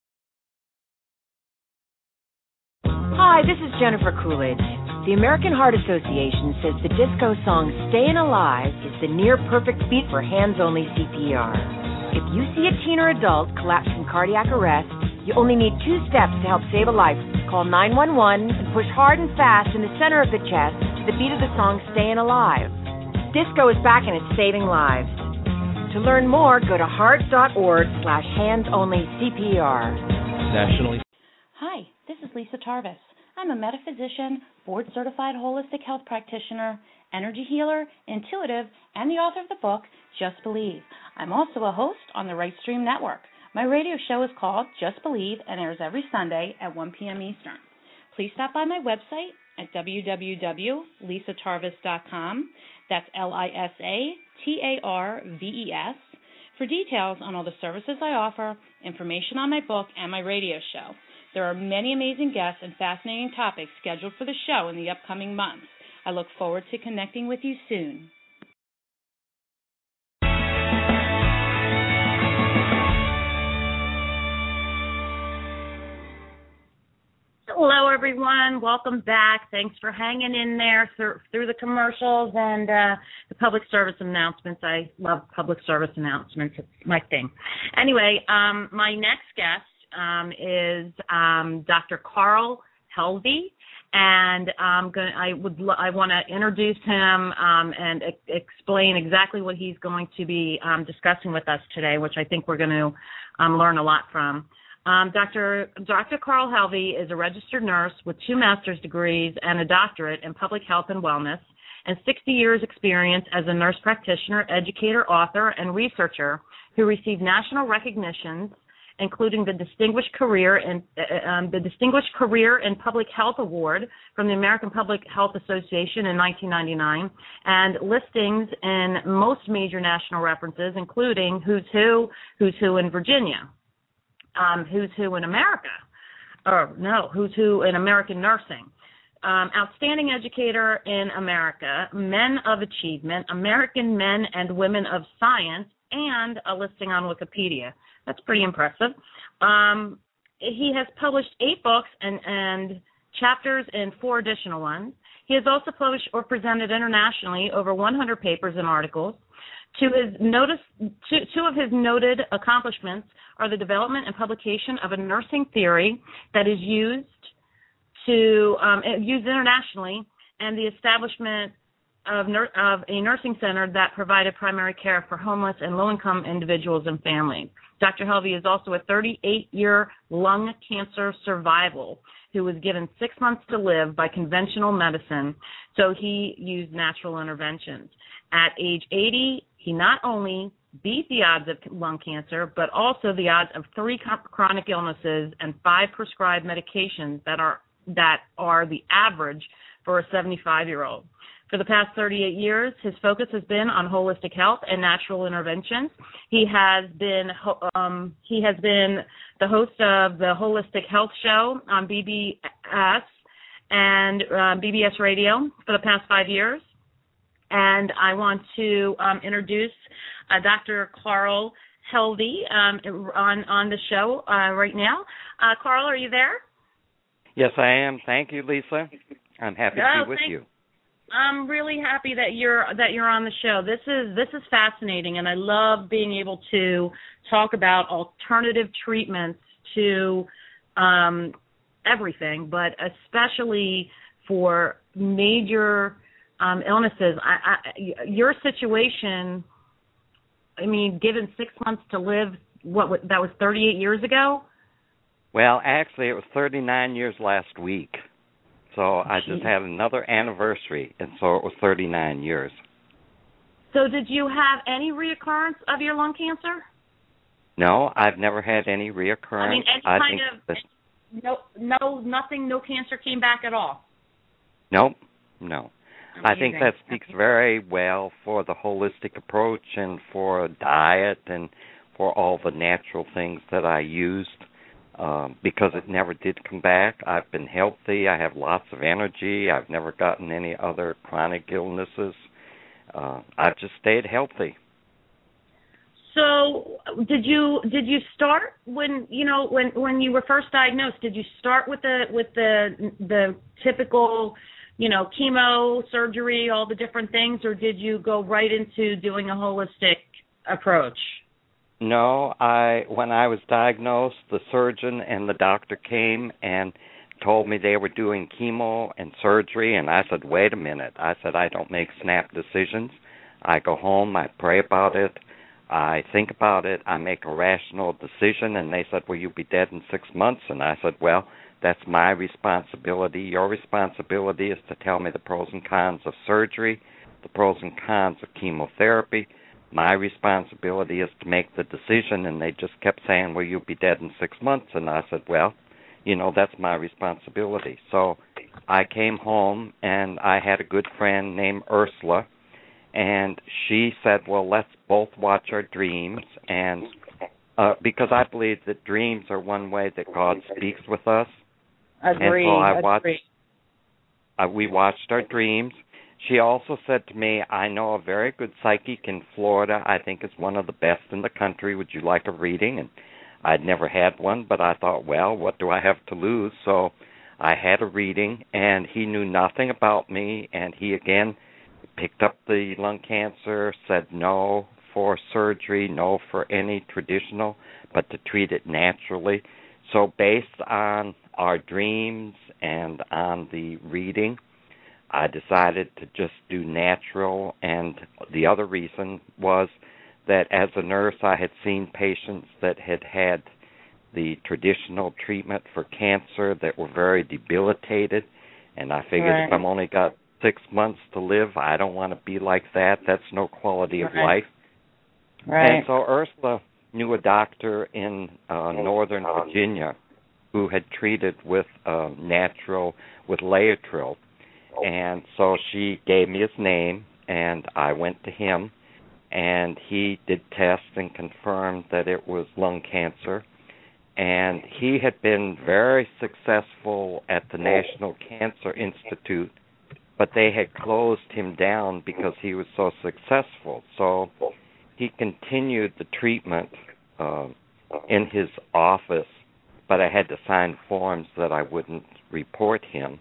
Hi, this is Jennifer Coolidge. The American Heart Association says the disco song Stayin' Alive is the near-perfect beat for hands-only C P R. If you see a teen or adult collapse from cardiac arrest, you only need two steps to help save a life. Call nine one one and push hard and fast in the center of the chest to the beat of the song Stayin' Alive. Disco is back and it's saving lives. To learn more, go to heart.org slash hands-only CPR. Nationally. Hi, this is Lisa Tarvis. I'm a metaphysician, board-certified holistic health practitioner, energy healer, intuitive, and the author of the book, Just Believe. I'm also a host on the Rightstream Network. My radio show is called Just Believe and airs every Sunday at one p.m. Eastern. Please stop by my website at w w w dot lisa tarvis dot com. That's L I S A T A R V E S for details on all the services I offer, information on my book, and my radio show. There are many amazing guests and fascinating topics scheduled for the show in the upcoming months. I look forward to connecting with you soon. Hello, everyone. Welcome back. Thanks for hanging in there through, through the commercials and uh, the public service announcements. I love public service announcements. It's my thing. Anyway, um, my next guest um, is um, Doctor Carl Helvey, and I'm going I would I want to introduce him um, and e- explain exactly what he's going to be um, discussing with us today, which I think we're going to um, learn a lot from. Um, Doctor Doctor Carl Helvey is a registered nurse with two master's degrees and a doctorate in public health and wellness, and sixty years experience as a nurse practitioner, educator, author, and researcher who received national recognitions, including the Distinguished Career in uh, um, the Distinguished Career in Public Health Award from the American Public Health Association in nineteen ninety-nine, and listings in most major national references, including Who's Who, Who's Who in Virginia. Um, Who's Who in America, or no, Who's Who in American Nursing, um, Outstanding Educator in America, Men of Achievement, American Men and Women of Science, and a listing on Wikipedia. That's pretty impressive. Um, he has published eight books and, and chapters in four additional ones. He has also published or presented internationally over one hundred papers and articles. To his notice, two, two of his noted accomplishments are the development and publication of a nursing theory that is used to um, used internationally, and the establishment of, nur- of a nursing center that provided primary care for homeless and low-income individuals and families. Doctor Helvey is also a thirty-eight-year lung cancer survivor who was given six months to live by conventional medicine, so he used natural interventions. At age eighty, he not only beat the odds of lung cancer, but also the odds of three chronic illnesses and five prescribed medications that are that are the average for a seventy-five-year-old. For the past thirty-eight years, his focus has been on holistic health and natural interventions. He has been um, he has been the host of the Holistic Health Show on B B S and uh, B B S Radio for the past five years. And I want to um, introduce uh, Doctor Carl Heldy um, on on the show uh, right now. Uh, Carl, are you there? Yes, I am. Thank you, Lisa. I'm happy oh, to be with thank- you. I'm really happy that you're that you're on the show. This is this is fascinating, and I love being able to talk about alternative treatments to um, everything, but especially for major um, illnesses. I, I, your situation, I mean, given six months to live, what that was thirty-eight years ago? Well, actually, it was thirty-nine years last week. So I just had another anniversary, and so it was thirty-nine years. So did you have any reoccurrence of your lung cancer? No, I've never had any reoccurrence. I mean, any I kind think of, that, no, no, nothing, no cancer came back at all? Nope, no. Amazing. I think that speaks very well for the holistic approach and for diet and for all the natural things that I used. Um, because it never did come back. I've been healthy. I have lots of energy. I've never gotten any other chronic illnesses. Uh, I've just stayed healthy. So, did you did you start when you know when, when you were first diagnosed? Did you start with the with the the typical, you know, chemo, surgery, all the different things, or did you go right into doing a holistic approach? No, I when I was diagnosed, the surgeon and the doctor came and told me they were doing chemo and surgery, and I said, wait a minute. I said, I don't make snap decisions. I go home, I pray about it, I think about it, I make a rational decision, and they said, well, you'll be dead in six months. And I said, well, that's my responsibility. Your responsibility is to tell me the pros and cons of surgery, the pros and cons of chemotherapy. My responsibility is to make the decision, and they just kept saying, well, you'll be dead in six months. And I said, well, you know, that's my responsibility. So I came home, and I had a good friend named Ursula, and she said, well, let's both watch our dreams, and uh, because I believe that dreams are one way that God speaks with us. Agreed. And so I watched, Agreed. uh, we watched our dreams. She also said to me, I know a very good psychic in Florida. I think it's one of the best in the country. Would you like a reading? And I'd never had one, but I thought, well, what do I have to lose? So I had a reading, and he knew nothing about me, and he, again, picked up the lung cancer, said no for surgery, no for any traditional, but to treat it naturally. So based on our dreams and on the reading, I decided to just do natural, and the other reason was that as a nurse I had seen patients that had had the traditional treatment for cancer that were very debilitated, and I figured right. if I'm only got six months to live, I don't want to be like that. That's no quality of right. life. Right. And so Ursula knew a doctor in uh, Northern Virginia who had treated with uh, natural, with Laetrile. And so she gave me his name, and I went to him, and he did tests and confirmed that it was lung cancer. And he had been very successful at the National Cancer Institute, but they had closed him down because he was so successful. So he continued the treatment uh, in his office, but I had to sign forms that I wouldn't report him.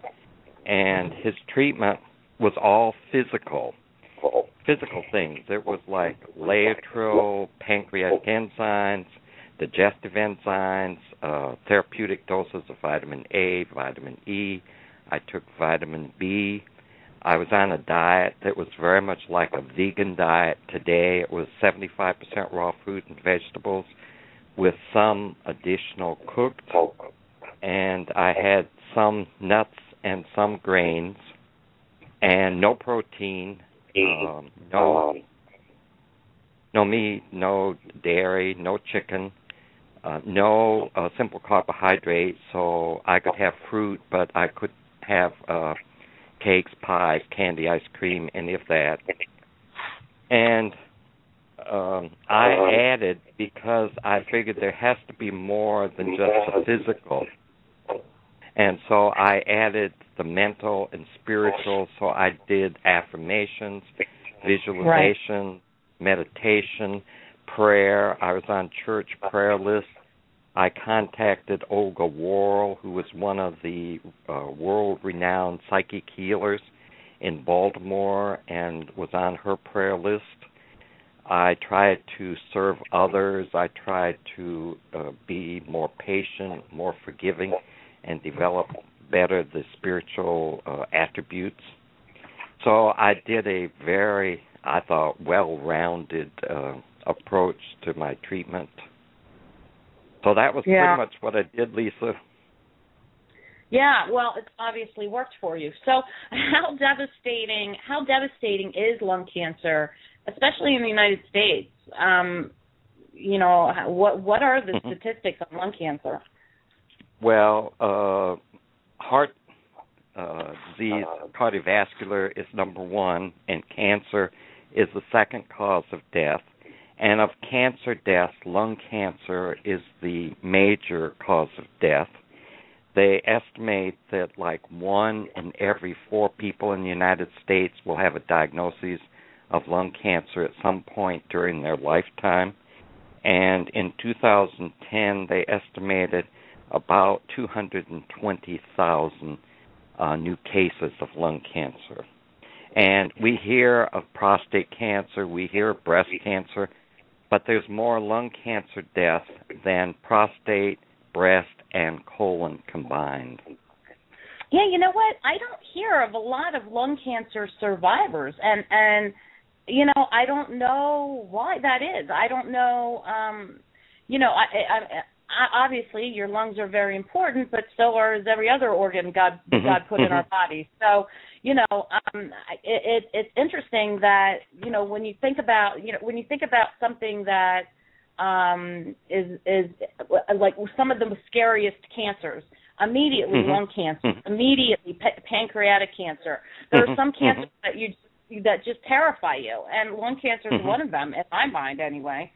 And his treatment was all physical, physical things. It was like Laetrile, pancreatic enzymes, digestive enzymes, uh, therapeutic doses of vitamin A, vitamin E. I took vitamin B. I was on a diet that was very much like a vegan diet today. It was seventy-five percent raw fruit and vegetables with some additional cooked. And I had some nuts and some grains, and no protein, um, no no meat, no dairy, no chicken, uh, no uh, simple carbohydrates, so I could have fruit, but I couldn't have uh, cakes, pies, candy, ice cream, any of that. And um, I added, because I figured there has to be more than just the physical. And so I added the mental and spiritual, so I did affirmations, visualization, right. meditation, prayer. I was on church prayer lists. I contacted Olga Worrell, who was one of the uh, world-renowned psychic healers in Baltimore, and was on her prayer list. I tried to serve others. I tried to uh, be more patient, more forgiving, and develop better the spiritual uh, attributes. So I did a very, I thought, well-rounded uh, approach to my treatment. So that was yeah. pretty much what I did, Lisa. Yeah, well, it's obviously worked for you. So how devastating, how devastating is lung cancer, especially in the United States? Um, you know, what what are the statistics on lung cancer? Well, uh, heart uh, disease, cardiovascular is number one, and cancer is the second cause of death. And of cancer deaths, lung cancer is the major cause of death. They estimate that like one in every four people in the United States will have a diagnosis of lung cancer at some point during their lifetime. And in two thousand ten, they estimated about two hundred twenty thousand uh, new cases of lung cancer. And we hear of prostate cancer, we hear of breast cancer, but there's more lung cancer deaths than prostate, breast, and colon combined. Yeah, you know what? I don't hear of a lot of lung cancer survivors, and and you know, I don't know why that is. I don't know. Um, you know, I, I, I, obviously your lungs are very important, but so are is every other organ God Mm-hmm. God put mm-hmm. in our bodies. So, you know, um, it, it, it's interesting that you know when you think about you know when you think about something that um, is is like some of the scariest cancers. Immediately mm-hmm. lung cancer, mm-hmm. immediately pa- pancreatic cancer. There mm-hmm. are some cancers mm-hmm. that you that just terrify you, and lung cancer is mm-hmm. one of them, in my mind, anyway.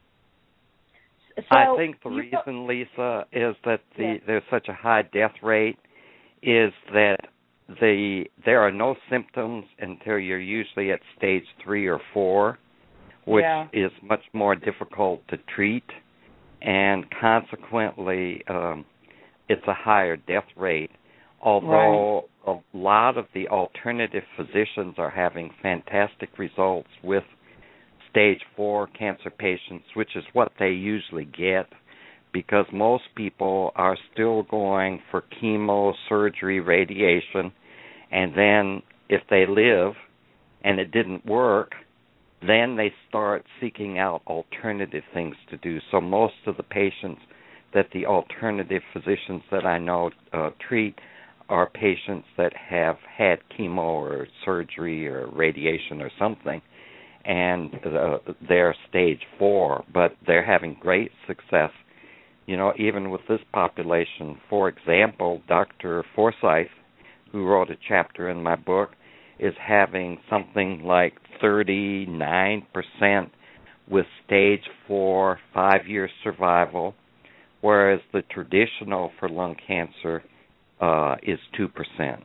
So I think the reason, Lisa, is that the yeah. there's such a high death rate is that the there are no symptoms until you're usually at stage three or four, which yeah. is much more difficult to treat, and consequently, um, it's a higher death rate. Although right. a lot of the alternative physicians are having fantastic results with stage four cancer patients, which is what they usually get, because most people are still going for chemo, surgery, radiation, and then if they live and it didn't work, then they start seeking out alternative things to do. So most of the patients that the alternative physicians that I know uh, treat are patients that have had chemo or surgery or radiation or something, and uh, they're stage four, but they're having great success. You know, even with this population, for example, Doctor Forsyth, who wrote a chapter in my book, is having something like thirty-nine percent with stage four, five-year survival, whereas the traditional for lung cancer uh, is two percent.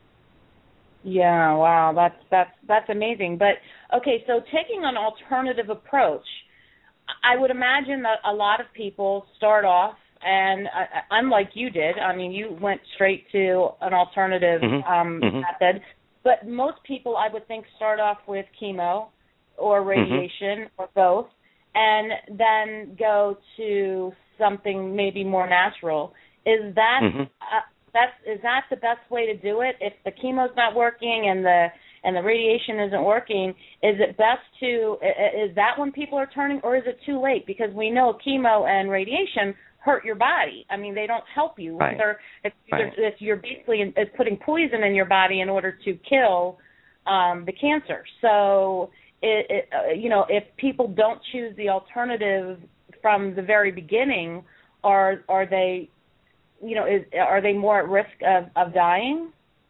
Yeah, wow, that's that's that's amazing. But okay, so taking an alternative approach, I would imagine that a lot of people start off, and uh, unlike you did, I mean, you went straight to an alternative mm-hmm. Um, mm-hmm. method. But most people, I would think, start off with chemo or radiation mm-hmm. or both, and then go to something maybe more natural. Is that mm-hmm. uh, that's is that the best way to do it? If the chemo's not working and the and the radiation isn't working, is it best to is that when people are turning, or is it too late? Because we know chemo and radiation hurt your body. I mean, they don't help you. Right. They're, if, right. if you're basically in, putting poison in your body in order to kill um, the cancer. So, it, it, uh, you know, if people don't choose the alternative from the very beginning, are are they, you know, is, are they more at risk of, of dying?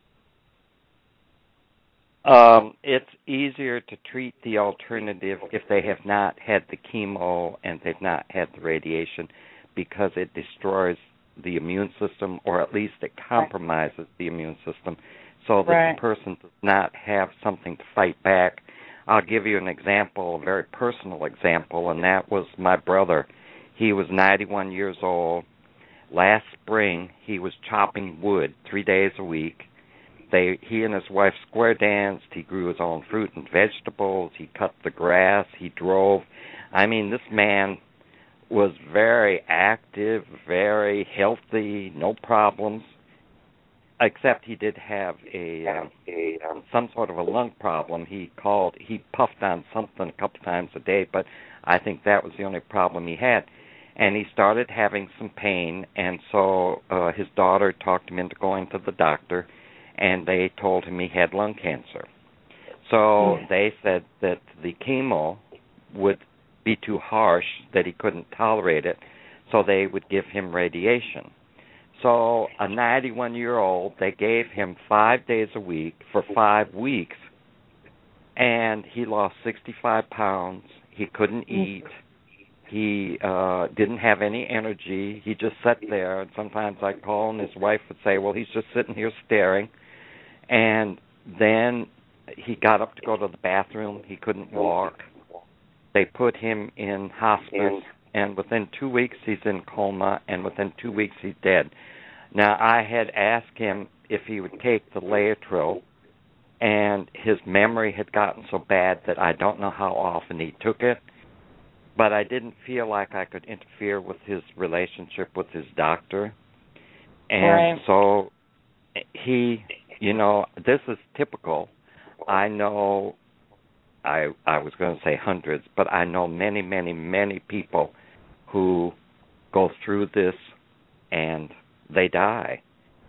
Um, it's easier to treat the alternative if they have not had the chemo and they've not had the radiation, because it destroys the immune system, or at least it compromises the immune system, so that right. the person does not have something to fight back I'll give you an example, a very personal example, and that was my brother. He was ninety-one years old. Last spring, he was chopping wood three days a week. They, he and his wife square danced. He grew his own fruit and vegetables. He cut the grass. He drove. I mean, this man was very active, very healthy, no problems, except he did have a, uh, a um, some sort of a lung problem. He called, he puffed on something a couple times a day, but I think that was the only problem he had. And he started having some pain, and so uh, his daughter talked him into going to the doctor, and they told him he had lung cancer. So yeah. They said that the chemo would be too harsh, that he couldn't tolerate it, so they would give him radiation. So a ninety-one-year-old, they gave him five days a week for five weeks, and he lost sixty-five pounds. He couldn't eat. He uh, didn't have any energy. He just sat there, and sometimes I'd call, and his wife would say, well, he's just sitting here staring. And then he got up to go to the bathroom. He couldn't walk. They put him in hospice, and within two weeks he's in coma, and within two weeks he's dead. Now, I had asked him if he would take the Laetrile, and his memory had gotten so bad that I don't know how often he took it, but I didn't feel like I could interfere with his relationship with his doctor. And right. So he, you know, this is typical. I know, I I was going to say hundreds, but I know many, many, many people who go through this and they die.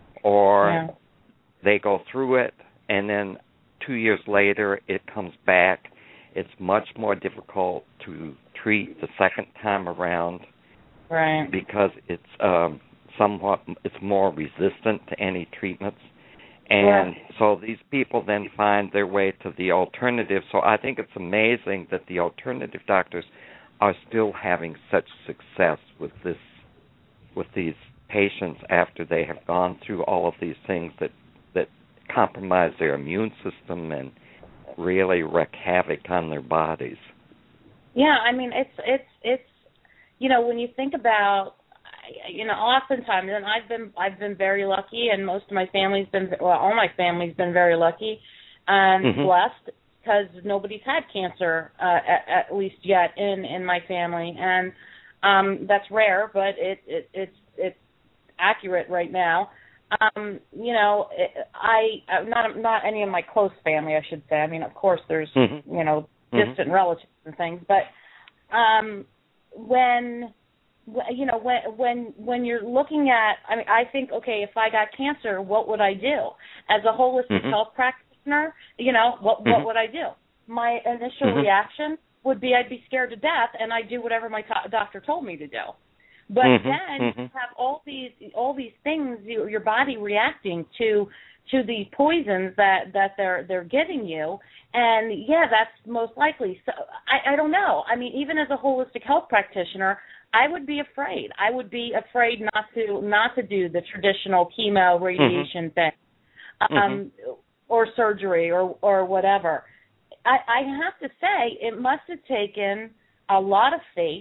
Or yeah. they go through it and then two years later it comes back. It's much more difficult to treat the second time around, right? Because it's um, somewhat, it's more resistant to any treatments, and right. so these people then find their way to the alternative. So I think it's amazing that the alternative doctors are still having such success with this, with these patients after they have gone through all of these things that that compromise their immune system and really wreak havoc on their bodies. Yeah, I mean, it's, it's, it's, you know, when you think about, you know, oftentimes, and I've been, I've been very lucky, and most of my family's been, well, all my family's been very lucky and mm-hmm. blessed, because nobody's had cancer, uh, at, at least yet in, in my family, and um, that's rare, but it, it, it's, it's accurate right now. Um, you know, I not not any of my close family, I should say. I mean, of course, there's mm-hmm. you know distant mm-hmm. relatives and things, but um, when you know when when when you're looking at, I mean, I think, okay, if I got cancer, what would I do as a holistic mm-hmm. health practitioner? You know, what mm-hmm. what would I do? My initial mm-hmm. reaction would be I'd be scared to death, and I'd do whatever my to- doctor told me to do. But mm-hmm, then mm-hmm. you have all these all these things, you, your body reacting to to the poisons that, that they're they're giving you, and yeah, that's most likely. So I, I don't know. I mean, even as a holistic health practitioner, I would be afraid. I would be afraid not to not to do the traditional chemo radiation mm-hmm. thing, um, mm-hmm. or surgery or or whatever. I, I have to say, it must have taken a lot of faith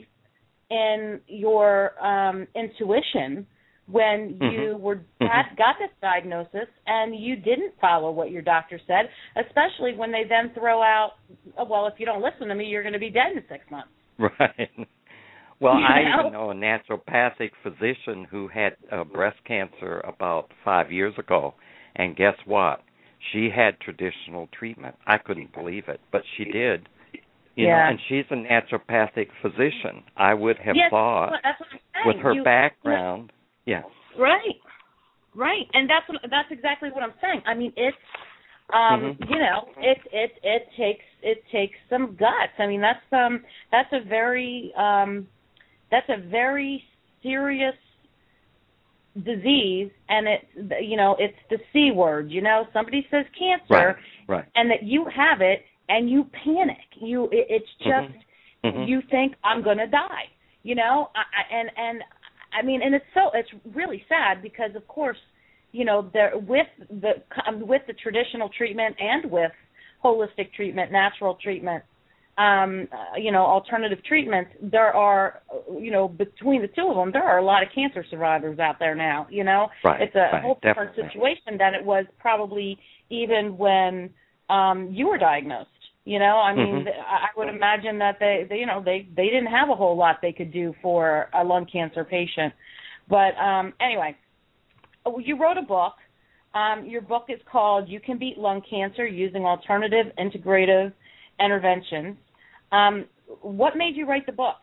in your um, intuition when you mm-hmm. were had, got this diagnosis and you didn't follow what your doctor said, especially when they then throw out, oh, well, if you don't listen to me, you're going to be dead in six months. Right. Well, you I know? even know a naturopathic physician who had uh, breast cancer about five years ago, and guess what? She had traditional treatment. I couldn't believe it, but she did. You yeah. know, and she's a naturopathic physician. I would have yes, thought, that's what I'm saying. with her you, background, yeah. Right, right, and that's what, that's exactly what I'm saying. I mean, it's um, mm-hmm. you know, it it it takes it takes some guts. I mean, that's um that's a very um that's a very serious disease, and it's, you know, it's the C word. You know, somebody says cancer, right, right. and that you have it. And you panic. You, it, it's just mm-hmm. Mm-hmm. you think I'm going to die. You know, I, I, and and I mean, and it's so it's really sad because, of course, you know, there with the with the traditional treatment and with holistic treatment, natural treatment, um, uh, you know, alternative treatments, there are, you know, between the two of them, there are a lot of cancer survivors out there now, you know. Right, it's a right, whole different definitely. situation than it was probably even when um, you were diagnosed. You know, I mean, Mm-hmm. I would imagine that they, they, you know, they, they didn't have a whole lot they could do for a lung cancer patient. But um, anyway, you wrote a book. Um, your book is called You Can Beat Lung Cancer Using Alternative Integrative Interventions. Um, what made you write the book?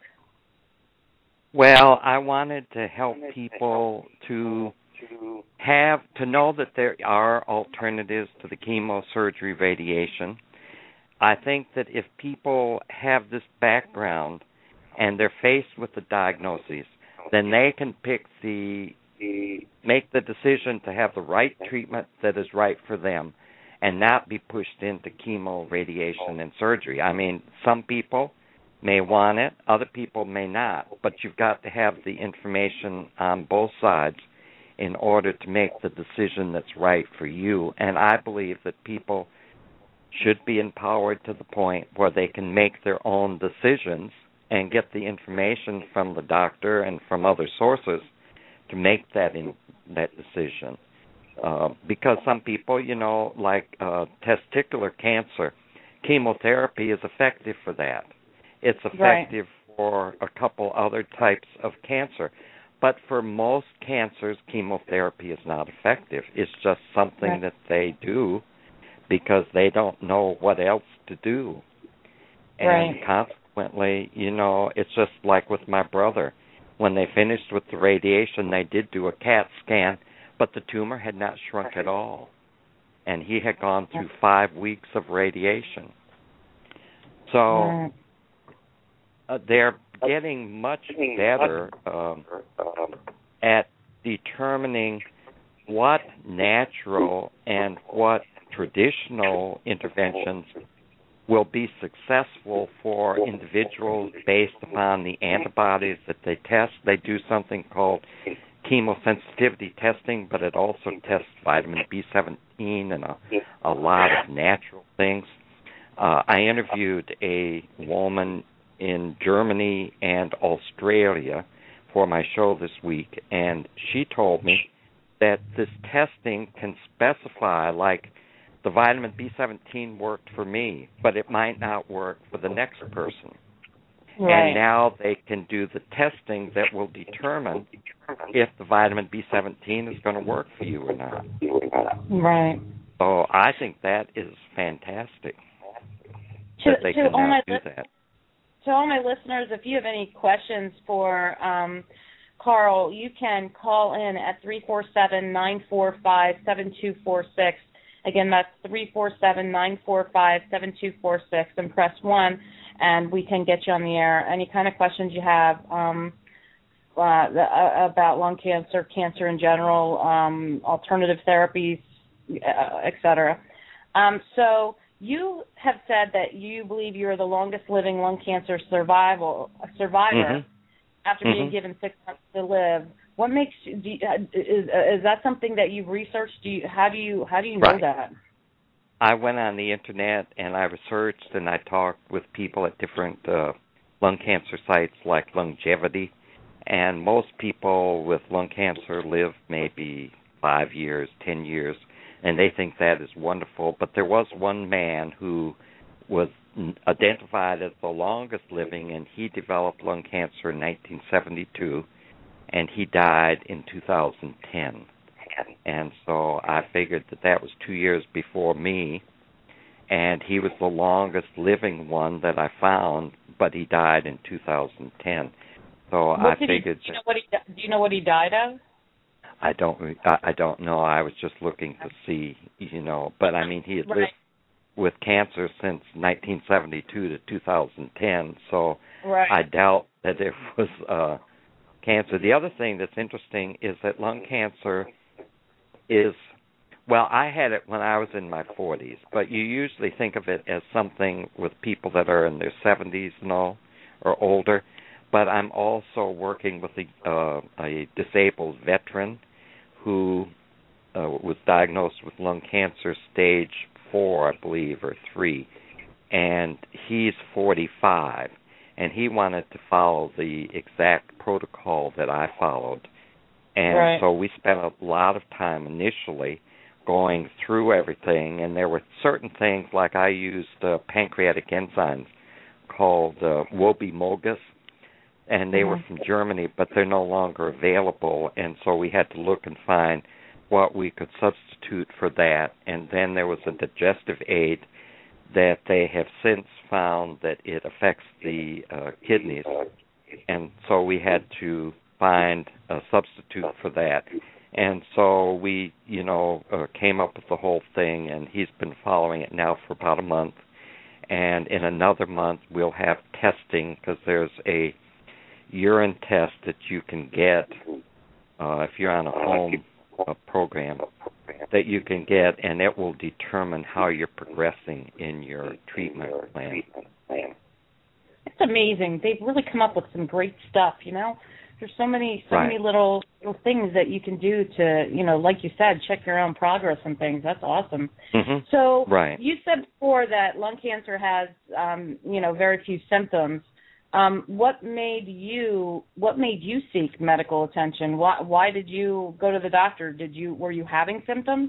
Well, I wanted to help people to have, to know that there are alternatives to the chemosurgery radiation. I think that if people have this background and they're faced with the diagnoses, then they can pick the, make the decision to have the right treatment that is right for them and not be pushed into chemo, radiation, and surgery. I mean, some people may want it, other people may not, but you've got to have the information on both sides in order to make the decision that's right for you. And I believe that people should be empowered to the point where they can make their own decisions and get the information from the doctor and from other sources to make that in, that decision. Uh, because some people, you know, like uh, testicular cancer, chemotherapy is effective for that. It's effective right. for a couple other types of cancer. But for most cancers, chemotherapy is not effective. It's just something right. that they do because they don't know what else to do. And right. consequently, you know, it's just like with my brother. When they finished with the radiation, they did do a CAT scan, but the tumor had not shrunk at all. And he had gone through five weeks of radiation. So uh, they're getting much better um, at determining what natural and what traditional interventions will be successful for individuals based upon the antibodies that they test. They do something called chemosensitivity testing, but it also tests vitamin B seventeen and a, a lot of natural things. Uh, I interviewed a woman in Germany and Australia for my show this week, and she told me that this testing can specify, like, the vitamin B seventeen worked for me, but it might not work for the next person. Right. And now they can do the testing that will determine if the vitamin B seventeen is going to work for you or not. Right. So I think that is fantastic to, that they to can now do li- that. To all my listeners, if you have any questions for um, Carl, you can call in at three four seven, nine four five, seven two four six. Again, that's three four seven, nine four five, seven two four six, and press one, and we can get you on the air. Any kind of questions you have um, uh, about lung cancer, cancer in general, um, alternative therapies, uh, et cetera. Um, so you have said that you believe you're the longest living lung cancer survival, survivor mm-hmm. after mm-hmm. being given six months to live. What makes you, do you, is is that something that you've researched? Do you how do you how do you know right. that? I went on the internet and I researched and I talked with people at different uh, lung cancer sites like Longevity, and most people with lung cancer live maybe five years, ten years, and they think that is wonderful. But there was one man who was identified as the longest living, and he developed lung cancer in nineteen seventy-two. And he died in two thousand ten. And so I figured that that was two years before me, and he was the longest living one that I found, but he died in two thousand ten. So what I did figured he, do, you know what he, do you know what he died of? I don't I, I don't know. I was just looking to see, you know, but I mean he had right. lived with cancer since nineteen seventy-two to two thousand ten, so right. I doubt that it was uh cancer. The other thing that's interesting is that lung cancer is, well, I had it when I was in my forties, but you usually think of it as something with people that are in their seventies and all, or older, but I'm also working with a, uh, a disabled veteran who uh, was diagnosed with lung cancer stage four, I believe, or three, and he's forty-five, and he wanted to follow the exact protocol that I followed. And right. so we spent a lot of time initially going through everything, and there were certain things like I used uh, pancreatic enzymes called uh, Wobimogus, and they mm-hmm. were from Germany, but they're no longer available, and so we had to look and find what we could substitute for that. And then there was a digestive aid that they have since found that it affects the uh, kidneys, and so we had to find a substitute for that. And so we, you know, uh, came up with the whole thing, and he's been following it now for about a month. And in another month, we'll have testing, because there's a urine test that you can get uh, if you're on a home uh, program that you can get, and it will determine how you're progressing in your treatment plan. It's amazing. They've really come up with some great stuff, you know? There's so many so right. many little, little things that you can do to, you know, like you said, check your own progress and things. That's awesome. Mm-hmm. So right. you said before that lung cancer has, um, you know, very few symptoms. Um, what made you What made you seek medical attention? Why Why did you go to the doctor? Did you Were you having symptoms?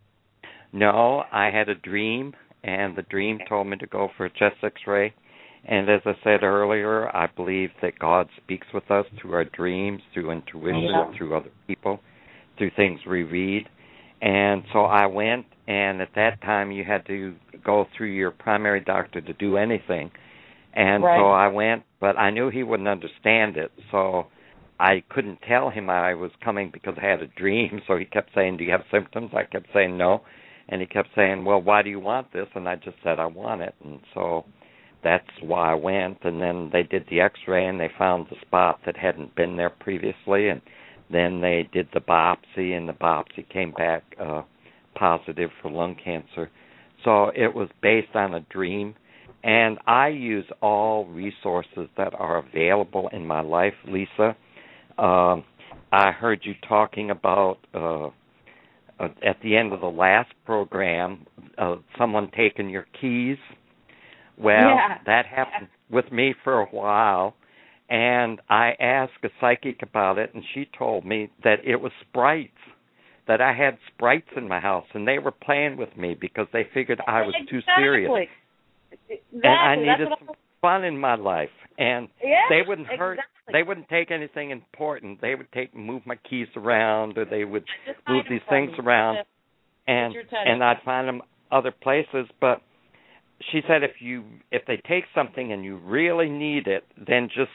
No, I had a dream, and the dream told me to go for a chest X-ray. And as I said earlier, I believe that God speaks with us through our dreams, through intuition, yeah. through other people, through things we read. And so I went, and at that time you had to go through your primary doctor to do anything. And right. so I went, but I knew he wouldn't understand it, so I couldn't tell him I was coming because I had a dream. So he kept saying, do you have symptoms? I kept saying no. And he kept saying, well, why do you want this? And I just said, I want it. And so that's why I went, and then they did the X-ray, and they found the spot that hadn't been there previously, and then they did the biopsy, and the biopsy came back uh, positive for lung cancer. So it was based on a dream, and I use all resources that are available in my life, Lisa. Uh, I heard you talking about, uh, uh, at the end of the last program, uh, someone taking your keys. Well, yeah. that happened with me for a while, and I asked a psychic about it, and she told me that it was sprites, that I had sprites in my house, and they were playing with me because they figured I was exactly. too serious. Exactly. And I needed That's some fun in my life, and yeah, they wouldn't hurt. Exactly. They wouldn't take anything important. They would take move my keys around, or they would move these things me. around, and and I'd find them other places, but she said if you if they take something and you really need it, then just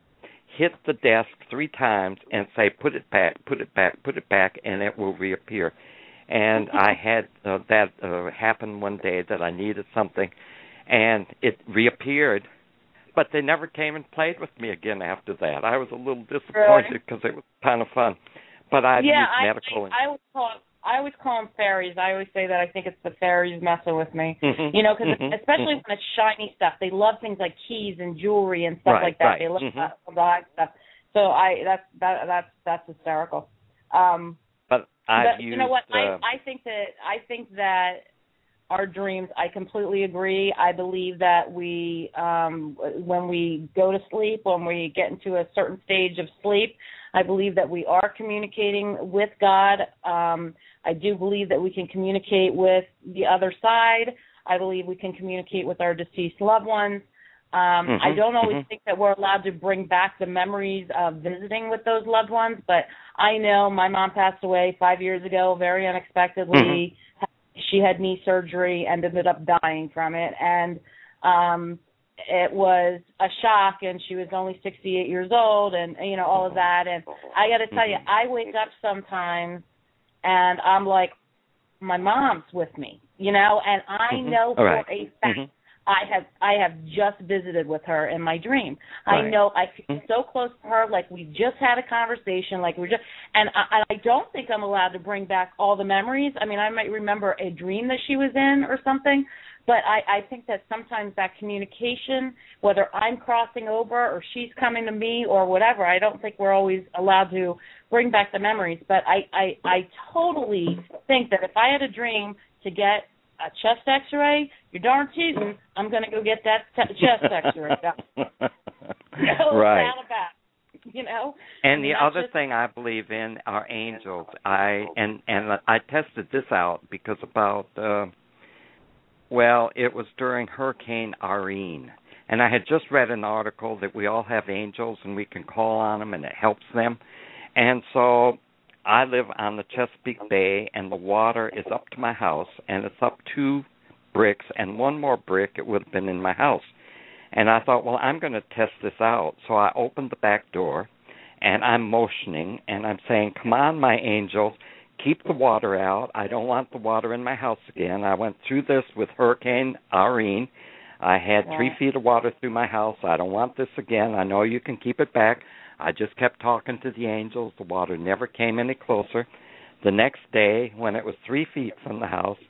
hit the desk three times and say, put it back, put it back, put it back, and it will reappear. And I had uh, that uh, happen one day that I needed something, and it reappeared, but they never came and played with me again after that. I was a little disappointed because it was kind of fun. But I've yeah, used I, medical. I, I always call it, I always call them fairies. I always say that I think it's the fairies messing with me. Mm-hmm. You know, because mm-hmm. especially mm-hmm. when it's shiny stuff, they love things like keys and jewelry and stuff right, like that. Right. They love mm-hmm. that, that stuff. So I that's that that's that's hysterical. Um, but I've but used, you know what? Uh, I I think that I think that our dreams. I completely agree. I believe that we um, when we go to sleep, when we get into a certain stage of sleep, I believe that we are communicating with God. Um, I do believe that we can communicate with the other side. I believe we can communicate with our deceased loved ones. Um, mm-hmm, I don't always mm-hmm. think that we're allowed to bring back the memories of visiting with those loved ones, but I know my mom passed away five years ago very unexpectedly. Mm-hmm. She had knee surgery and ended up dying from it, and um, it was a shock, and she was only sixty-eight years old, and, you know, all of that. And I got to tell you, I wake up sometimes, and I'm like, my mom's with me, you know, and I mm-hmm. know for right. a fact mm-hmm. I have I have just visited with her in my dream. Right. I know I feel so close to her, like we just had a conversation, like we're just, and I, I don't think I'm allowed to bring back all the memories. I mean, I might remember a dream that she was in or something, but I, I think that sometimes that communication, whether I'm crossing over or she's coming to me or whatever, I don't think we're always allowed to bring back the memories. But I, I, I totally think that if I had a dream to get a chest X-ray, you're darn tootin', I'm going to go get that t- chest X-ray done. No right. doubt about it, you know. And I mean, the other just... thing I believe in are angels. I and and I tested this out because about uh, well, it was during Hurricane Irene, and I had just read an article that we all have angels and we can call on them and it helps them, and so I live on the Chesapeake Bay and the water is up to my house and it's up two bricks and one more brick it would have been in my house. And I thought, well, I'm going to test this out. So I opened the back door, and I'm motioning, and I'm saying, come on, my angels, keep the water out. I don't want the water in my house again. I went through this with Hurricane Irene. I had yeah. three feet of water through my house. I don't want this again. I know you can keep it back. I just kept talking to the angels. The water never came any closer. The next day, when it was three feet from the house,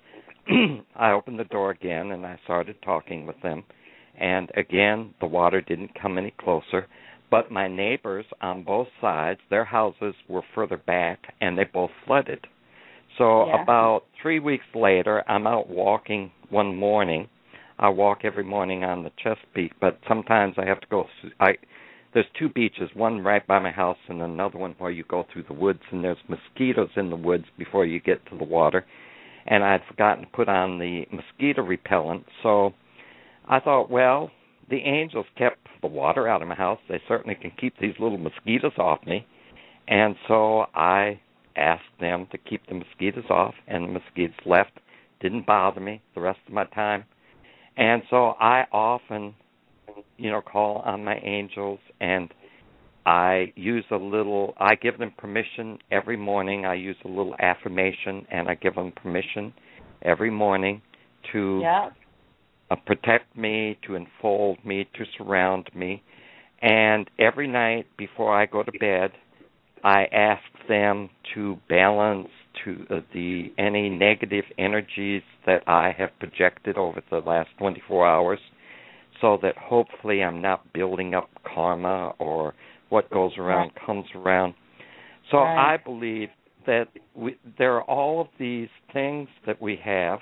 I opened the door again, and I started talking with them. And again, the water didn't come any closer. But my neighbors on both sides, their houses were further back, and they both flooded. So yeah. about three weeks later, I'm out walking one morning. I walk every morning on the Chesapeake, but sometimes I have to go through, I, there's two beaches, one right by my house and another one where you go through the woods, and there's mosquitoes in the woods before you get to the water. And I'd forgotten to put on the mosquito repellent, so I thought, well, the angels kept the water out of my house. They certainly can keep these little mosquitoes off me. And so I asked them to keep the mosquitoes off, and the mosquitoes left. Didn't bother me the rest of my time. And so I often, you know, call on my angels, and I use a little, I give them permission every morning. I use a little affirmation, and I give them permission every morning to... Yeah. Uh, protect me, to enfold me, to surround me. And every night before I go to bed, I ask them to balance to uh, the any negative energies that I have projected over the last twenty-four hours, so that hopefully I'm not building up karma, or what goes around right. comes around. So right. I believe that we, there are all of these things that we have,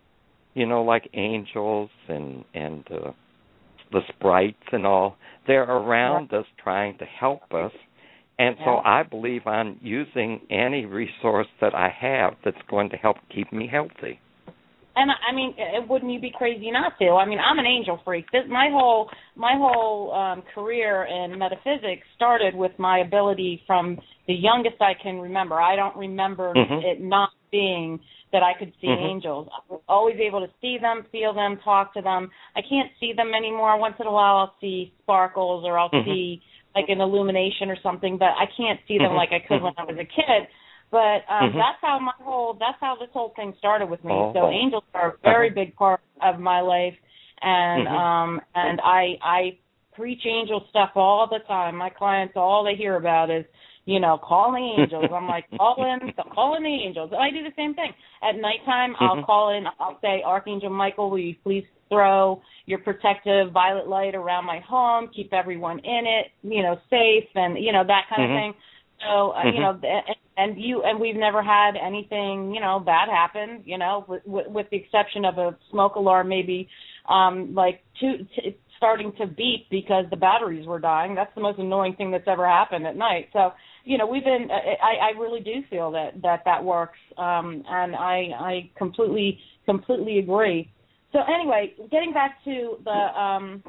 you know, like angels and and uh, the sprites and all. They're around us trying to help us. And so yeah. I believe I'm using any resource that I have that's going to help keep me healthy. And I mean, wouldn't you be crazy not to? I mean, I'm an angel freak. This, my whole my whole um, career in metaphysics started with my ability from the youngest I can remember. I don't remember mm-hmm. it not being that I could see mm-hmm. angels. I was always able to see them, feel them, talk to them. I can't see them anymore. Once in a while I'll see sparkles, or I'll mm-hmm. see like an illumination or something, but I can't see them mm-hmm. like I could when I was a kid. But um, mm-hmm. that's how my whole that's how this whole thing started with me. Oh, so oh. angels are a very uh-huh. big part of my life, and mm-hmm. um, and I I preach angel stuff all the time. My clients, all they hear about is, you know, call the angels. I'm like, call in, call in the angels. I do the same thing. At nighttime, mm-hmm. I'll call in, I'll say, Archangel Michael, will you please throw your protective violet light around my home, keep everyone in it, you know, safe, and, you know, that kind mm-hmm. of thing. So, uh, mm-hmm. you know, and, and you and we've never had anything, you know, bad happen, you know, with, with, with the exception of a smoke alarm maybe um, like two, t- starting to beep because the batteries were dying. That's the most annoying thing that's ever happened at night. So, you know, we've been, I, I really do feel that that, that works, um, and I, I completely, completely agree. So anyway, getting back to the, um,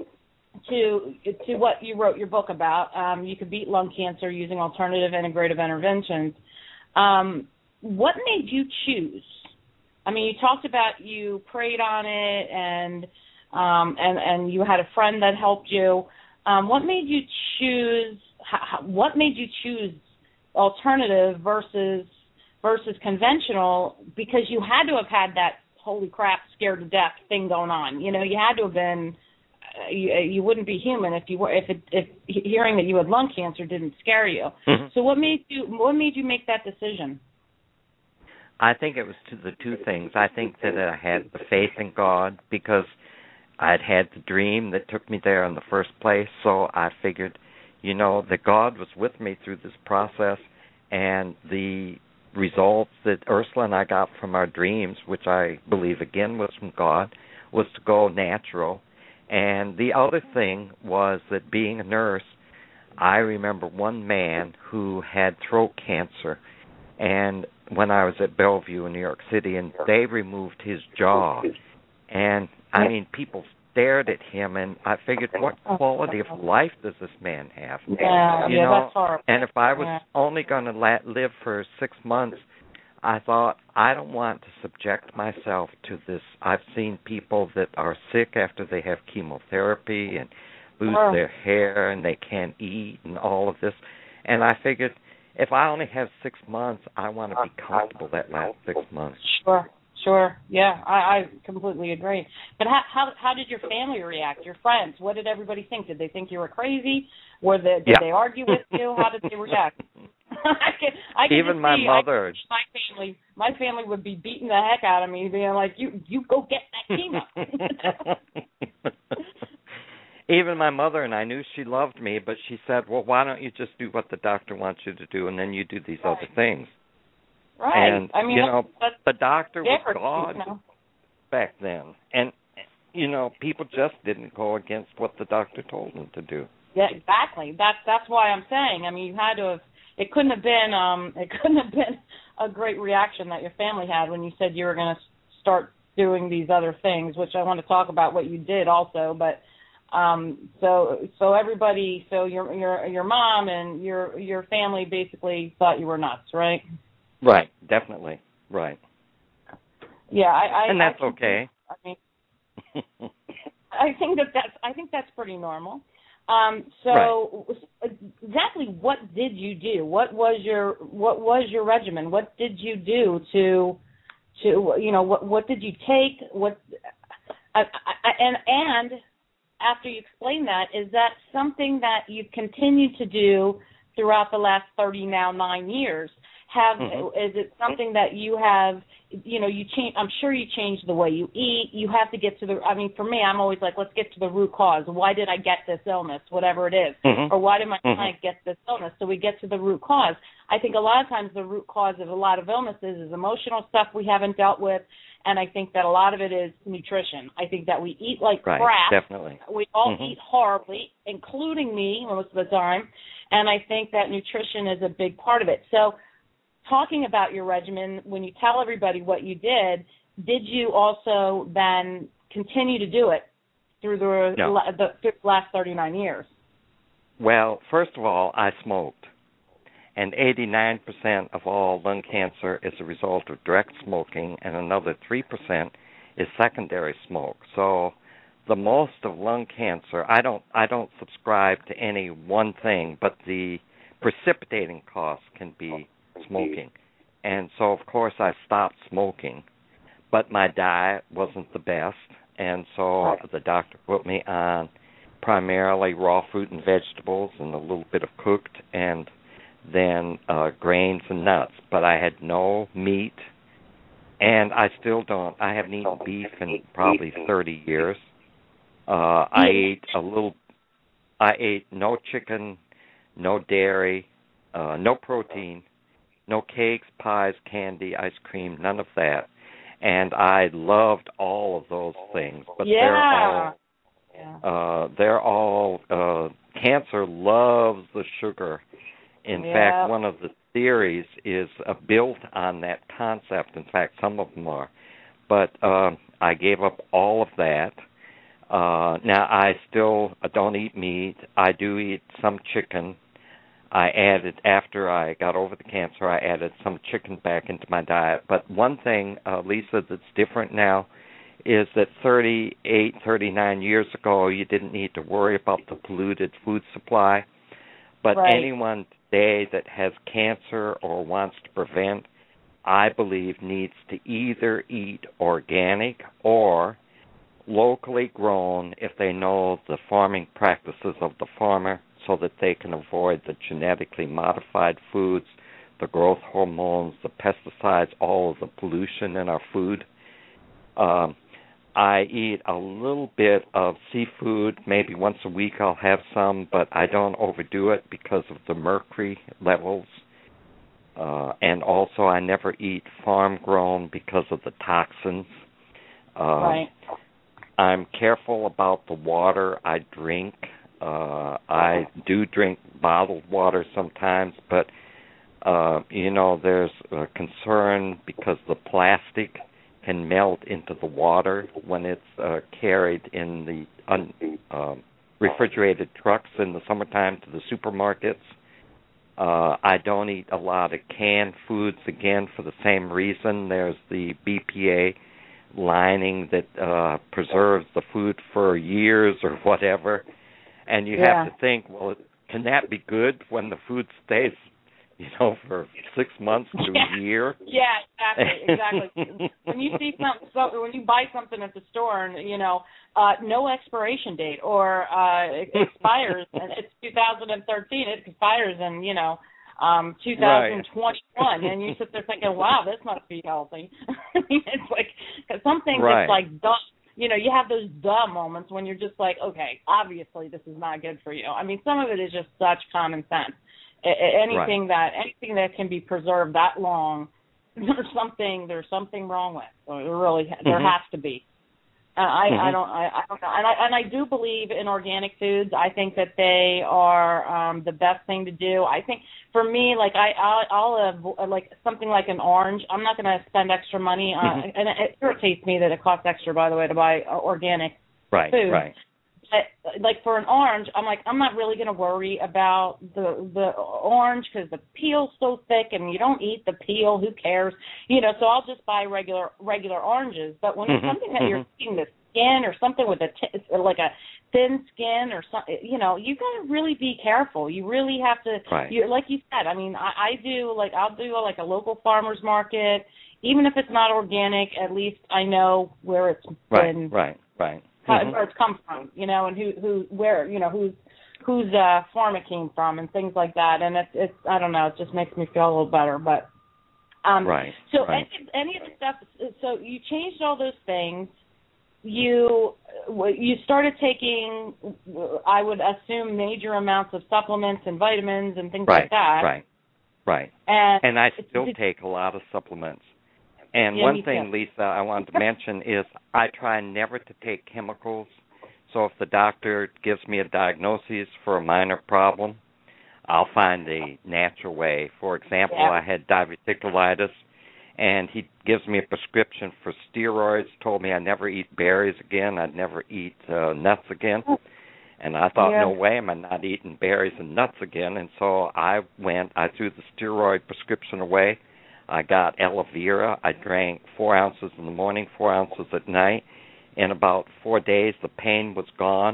to to what you wrote your book about, um, you could beat lung cancer using alternative integrative interventions. Um, what made you choose? I mean, you talked about you prayed on it, and um, and and you had a friend that helped you. Um, what made you choose? How, what made you choose alternative versus versus conventional? Because you had to have had that holy crap, scared to death thing going on. You know, you had to have been. Uh, you, you wouldn't be human if you were if it, if hearing that you had lung cancer didn't scare you. Mm-hmm. So what made you what made you make that decision? I think it was to the two things. I think that I had the faith in God because I'd had the dream that took me there in the first place. So I figured, you know, that God was with me through this process, and the results that Ursula and I got from our dreams, which I believe, again, was from God, was to go natural. And the other thing was that being a nurse, I remember one man who had throat cancer, and when I was at Bellevue in New York City, and they removed his jaw. And, I mean, people stared at him, and I figured, what quality of life does this man have? Yeah, you yeah, know? that's horrible. And if I was yeah. only going to la- live for six months, I thought, I don't want to subject myself to this. I've seen people that are sick after they have chemotherapy and lose sure. their hair and they can't eat and all of this. And I figured, if I only have six months, I want to be comfortable that last six months. Sure. Sure. Yeah, I, I completely agree. But how, how how did your family react? Your friends? What did everybody think? Did they think you were crazy? Were they, did yeah. they argue with you? How did they react? I can, I can Even just my see, mother. I, my family, my family would be beating the heck out of me, being like, "You, you go get that chemo." Even my mother, and I knew she loved me, but she said, "Well, why don't you just do what the doctor wants you to do, and then you do these right. other things." Right. And, I mean, you know, that's, the doctor was different, God you know? back then. And, you know, people just didn't go against what the doctor told them to do. Yeah, exactly. That's that's why I'm saying. I mean, you had to have. It couldn't have been. Um, it couldn't have been a great reaction that your family had when you said you were going to start doing these other things, which I want to talk about what you did also. But um, so so everybody, so your your your mom and your your family basically thought you were nuts, right? Right. Definitely. Right. Yeah, I. I and that's I okay. I mean, I think that that's. I think that's pretty normal. Um, so right. exactly what did you do? What was your what was your regimen? What did you do to to you know what what did you take? What I, I, and and after you explain that, is that something that you've continued to do throughout the last thirty now nine years? Have mm-hmm. is it something that you have? You know, you change. I'm sure you changed the way you eat. You have to get to the. I mean, for me, I'm always like, let's get to the root cause. Why did I get this illness, whatever it is, mm-hmm. or why did my mm-hmm. client get this illness? So we get to the root cause. I think a lot of times the root cause of a lot of illnesses is emotional stuff we haven't dealt with, and I think that a lot of it is nutrition. I think that we eat like right, crap. Definitely. We all mm-hmm. eat horribly, including me most of the time, and I think that nutrition is a big part of it. So. Talking about your regimen, when you tell everybody what you did, did you also then continue to do it through the, no. the, the last thirty-nine years? Well, first of all, I smoked, and eighty-nine percent of all lung cancer is a result of direct smoking, and another three percent is secondary smoke. So the most of lung cancer, I don't, I don't subscribe to any one thing, but the precipitating cause can be smoking. And so, of course, I stopped smoking, but my diet wasn't the best, and so the doctor put me on primarily raw fruit and vegetables and a little bit of cooked, and then uh, grains and nuts. But I had no meat, and I still don't. I haven't eaten beef in probably thirty years. Uh, I ate a little, I ate no chicken, no dairy, uh, no protein, no cakes, pies, candy, ice cream, none of that. And I loved all of those things, but yeah. they're all, yeah. uh, they're all, uh, cancer loves the sugar. In yeah. fact, one of the theories is uh, built on that concept. In fact, some of them are. But uh, I gave up all of that. Uh, now, I still uh, don't eat meat. I do eat some chicken. I added, after I got over the cancer, I added some chicken back into my diet. But one thing, uh, Lisa, that's different now is that thirty-eight, thirty-nine years ago, you didn't need to worry about the polluted food supply. But right. anyone today that has cancer or wants to prevent, I believe, needs to either eat organic or locally grown if they know the farming practices of the farmer, so that they can avoid the genetically modified foods, the growth hormones, the pesticides, all of the pollution in our food. Um, I eat a little bit of seafood. Maybe once a week I'll have some, but I don't overdo it because of the mercury levels. Uh, Uh, and also, I never eat farm-grown because of the toxins. Uh, right. I'm careful about the water I drink. Uh, I do drink bottled water sometimes, but, uh, you know, there's a concern because the plastic can melt into the water when it's uh, carried in the un, uh, refrigerated trucks in the summertime to the supermarkets. Uh, I don't eat a lot of canned foods, again, for the same reason. There's the B P A lining that uh, preserves the food for years or whatever. And you yeah. have to think, well, can that be good when the food stays, you know, for six months to yeah. a year? Yeah, exactly, exactly. When you see something, so when you buy something at the store, and you know, uh, no expiration date, or uh, it expires, and it's two thousand thirteen, it expires in you know, um, two thousand twenty-one, right. And you sit there thinking, wow, this must be healthy. It's like cause some things right. it's like dumb. You know, you have those dumb moments when you're just like, okay, obviously this is not good for you. I mean, some of it is just such common sense. Anything right. that anything that can be preserved that long, there's something there's something wrong with. So there really there mm-hmm. has to be. Uh, I, mm-hmm. I don't I, I don't know, and I and I do believe in organic foods. I think that they are um, the best thing to do. I think for me, like I I'll, I'll uh, like something like an orange. I'm not going to spend extra money on, mm-hmm. and it irritates me that it costs extra, by the way, to buy uh, organic right, food. Right. But, like for an orange, I'm like I'm not really going to worry about the the orange because the peel's so thick and you don't eat the peel. Who cares? You know, so I'll just buy regular regular oranges. But when mm-hmm. it's something that mm-hmm. you're eating the skin or something with a t- like a thin skin or something, you know, you got to really be careful. You really have to. Right. You, like you said, I mean, I, I do like I'll do like a local farmer's market, even if it's not organic. At least I know where it's right, been. Right. Right. Mm-hmm. Where it's come from, you know, and who, who, where, you know, who's, whose uh, farm it came from, and things like that. And it's, it's, I don't know, it just makes me feel a little better. But, um, right. So right. any, any of the stuff. So you changed all those things. You, you started taking, I would assume, major amounts of supplements and vitamins and things right. like that. Right. Right. And, and I still take a lot of supplements. And yeah, one thing, Lisa, I wanted to mention is I try never to take chemicals. So if the doctor gives me a diagnosis for a minor problem, I'll find a natural way. For example, yeah. I had diverticulitis, and he gives me a prescription for steroids, told me I'd never eat berries again, I'd never eat uh, nuts again. And I thought, yeah. no way am I not eating berries and nuts again. And so I went, I threw the steroid prescription away. I got aloe vera. I drank four ounces in the morning, four ounces at night. In about four days, the pain was gone.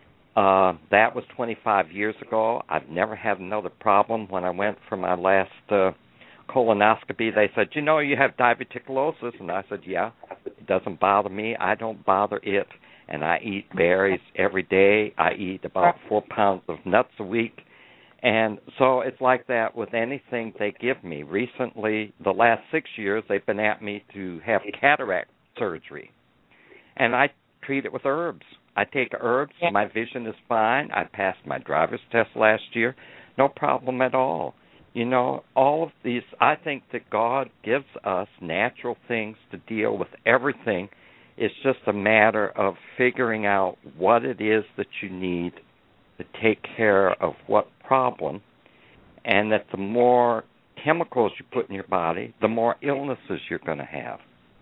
Uh, that was twenty-five years ago. I've never had another problem. When I went for my last uh, colonoscopy, they said, you know, you have diverticulosis. And I said, yeah, it doesn't bother me. I don't bother it. And I eat berries every day. I eat about four pounds of nuts a week. And so it's like that with anything they give me. Recently, the last six years, they've been at me to have cataract surgery. And I treat it with herbs. I take herbs. Yeah. My vision is fine. I passed my driver's test last year. No problem at all. You know, all of these, I think that God gives us natural things to deal with everything. It's just a matter of figuring out what it is that you need to take care of what problem, and that the more chemicals you put in your body, the more illnesses you're going to have.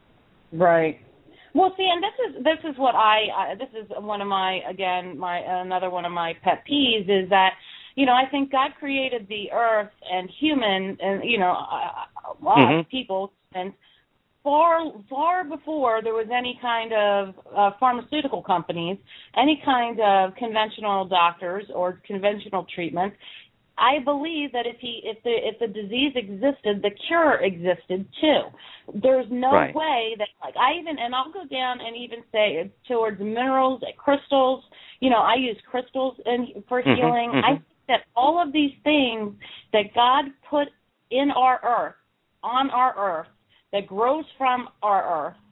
Right. Well, see, and this is this is what I uh, this is one of my again my another one of my pet peeves is that you know I think God created the earth and human and you know uh, us mm-hmm. people and far far before there was any kind of uh, pharmaceutical companies, any kind of conventional doctors or conventional treatments. I believe that if he, if the if the disease existed, the cure existed too. There's no right. way that like I even and I'll go down and even say towards minerals, crystals. You know, I use crystals in, for mm-hmm, healing. Mm-hmm. I think that all of these things that God put in our earth, on our earth, that grows from our earth,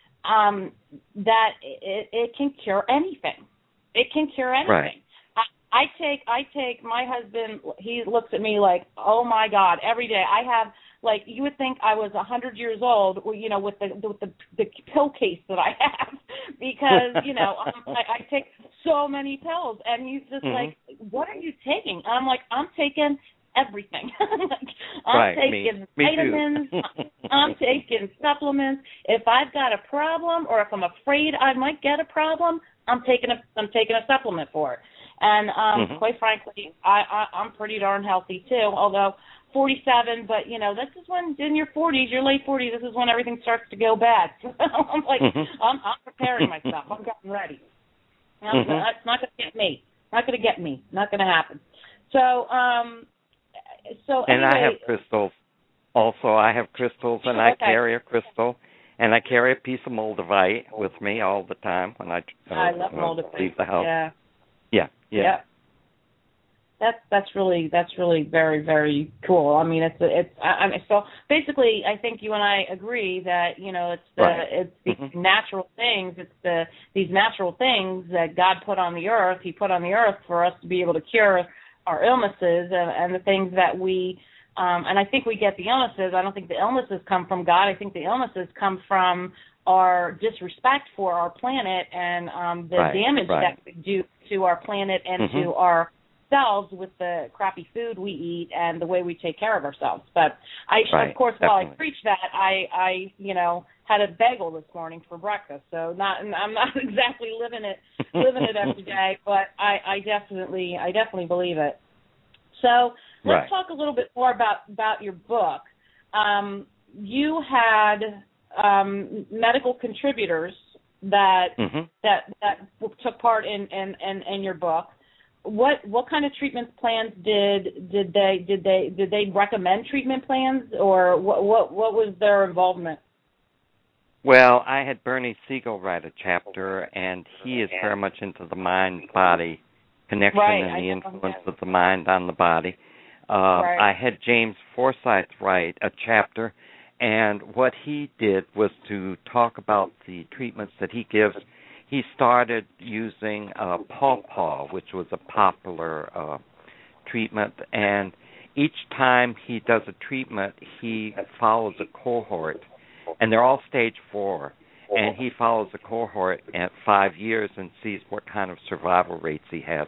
um, that it, it can cure anything. It can cure anything. Right. I take I take my husband, he looks at me like, oh my God, every day. I have like you would think I was a hundred years old, you know, with the with the, the pill case that I have, because you know um, I, I take so many pills, and he's just mm-hmm. like, "What are you taking?" And I'm like, "I'm taking everything. like, I'm right, taking me, me vitamins. I'm taking supplements. If I've got a problem, or if I'm afraid I might get a problem, I'm taking a I'm taking a supplement for it." And um, mm-hmm. quite frankly, I, I I'm pretty darn healthy too. Although forty-seven, but you know, this is when in your forties, your late forties, this is when everything starts to go bad. I'm like, mm-hmm. I'm, I'm preparing myself. I'm getting ready. Mm-hmm. It's not going to get me. Not going to get me. Not going to happen. So, um, so and anyway, I have crystals. Also, I have crystals, and okay. I carry a crystal, and I carry a piece of moldavite with me all the time when I, uh, I love uh, moldavite. leave the house. Yeah. Yeah, yeah. Yeah. That's that's really that's really very very cool. I mean, it's it's I, I mean, so basically, I think you and I agree that you know it's the Right. it's these mm-hmm. natural things. It's the these natural things that God put on the earth. He put on the earth for us to be able to cure our illnesses and, and the things that we. Um, and I think we get the illnesses. I don't think the illnesses come from God. I think the illnesses come from our disrespect for our planet and um, the right. damage right. that we do to our planet and mm-hmm. to ourselves with the crappy food we eat and the way we take care of ourselves. But I, right. of course, Definitely. while I preach that, I, I, you know, had a bagel this morning for breakfast. So not, I'm not exactly living it, living it every day, but I, I definitely, I definitely believe it. So let's right. talk a little bit more about, about your book. Um, you had um, medical contributors that mm-hmm. that that took part in, in, in, in your book. What what kind of treatment plans did did they did they did they recommend treatment plans, or what what, what was their involvement? Well, I had Bernie Siegel write a chapter, and he is very much into the mind-body connection right, and I the know, influence yeah. of the mind on the body. Uh, right. I had James Forsyth write a chapter, and what he did was to talk about the treatments that he gives. He started using uh, Pawpaw, which was a popular uh, treatment, and each time he does a treatment, he follows a cohort, and they're all stage four, and he follows a cohort at five years and sees what kind of survival rates he has.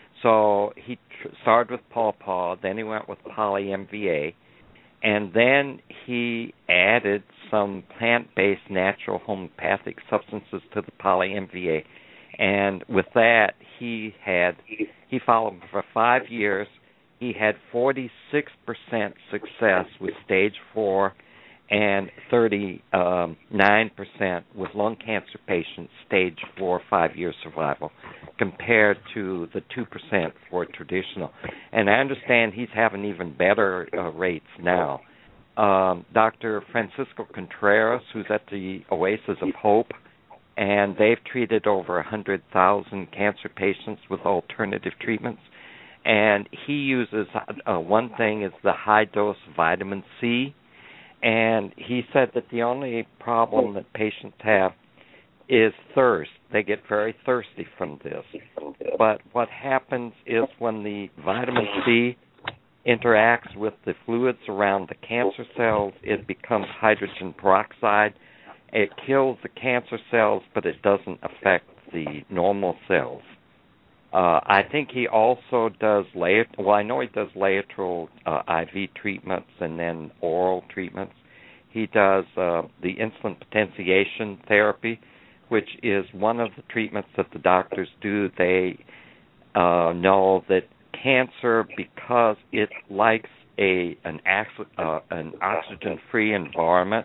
So he tr- started with Pawpaw, then he went with poly-M V A, and then he added some plant-based natural homeopathic substances to the poly-M V A. And with that, he had, he followed for five years. He had forty-six percent success with stage four and thirty-nine percent with lung cancer patients, stage four, five-year survival, compared to the two percent for traditional. And I understand he's having even better uh, rates now. Um, Doctor Francisco Contreras, who's at the Oasis of Hope, and they've treated over one hundred thousand cancer patients with alternative treatments. And he uses, uh, one thing is the high-dose vitamin C. And he said that the only problem that patients have is thirst. They get very thirsty from this. But what happens is when the vitamin C interacts with the fluids around the cancer cells, it becomes hydrogen peroxide. It kills the cancer cells, but it doesn't affect the normal cells. Uh, I think he also does, Laet- well, I know he does Laetrile uh, I V treatments and then oral treatments. He does uh, the insulin potentiation therapy, which is one of the treatments that the doctors do. They uh, know that cancer, because it likes a an, ox- uh, an oxygen-free environment,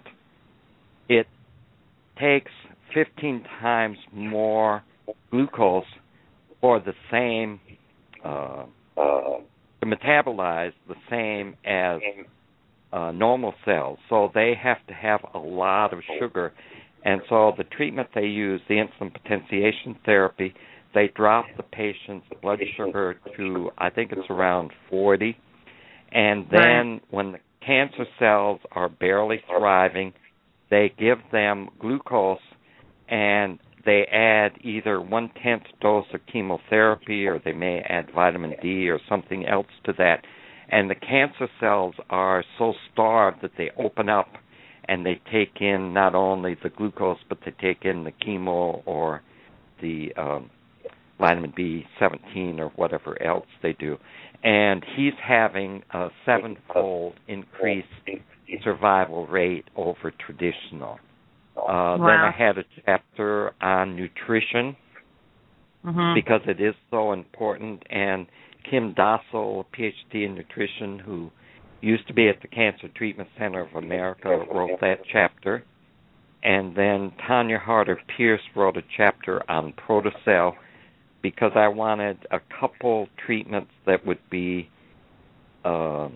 it takes fifteen times more glucose for the same, uh, uh, to metabolize the same as uh, normal cells. So they have to have a lot of sugar. And so the treatment they use, the insulin potentiation therapy, they drop the patient's blood sugar to, I think it's around forty. And then when the cancer cells are barely thriving, they give them glucose and they add either one-tenth dose of chemotherapy, or they may add vitamin D or something else to that. And the cancer cells are so starved that they open up and they take in not only the glucose, but they take in the chemo or the um, vitamin B seventeen or whatever else they do. And he's having a sevenfold increased survival rate over traditional. Uh, wow. Then I had a chapter on nutrition mm-hmm. because it is so important. And Kim Dossel, a P H D in nutrition, who used to be at the Cancer Treatment Center of America, wrote that chapter. And then Tanya Harder-Pierce wrote a chapter on Protocell because I wanted a couple treatments that would be uh,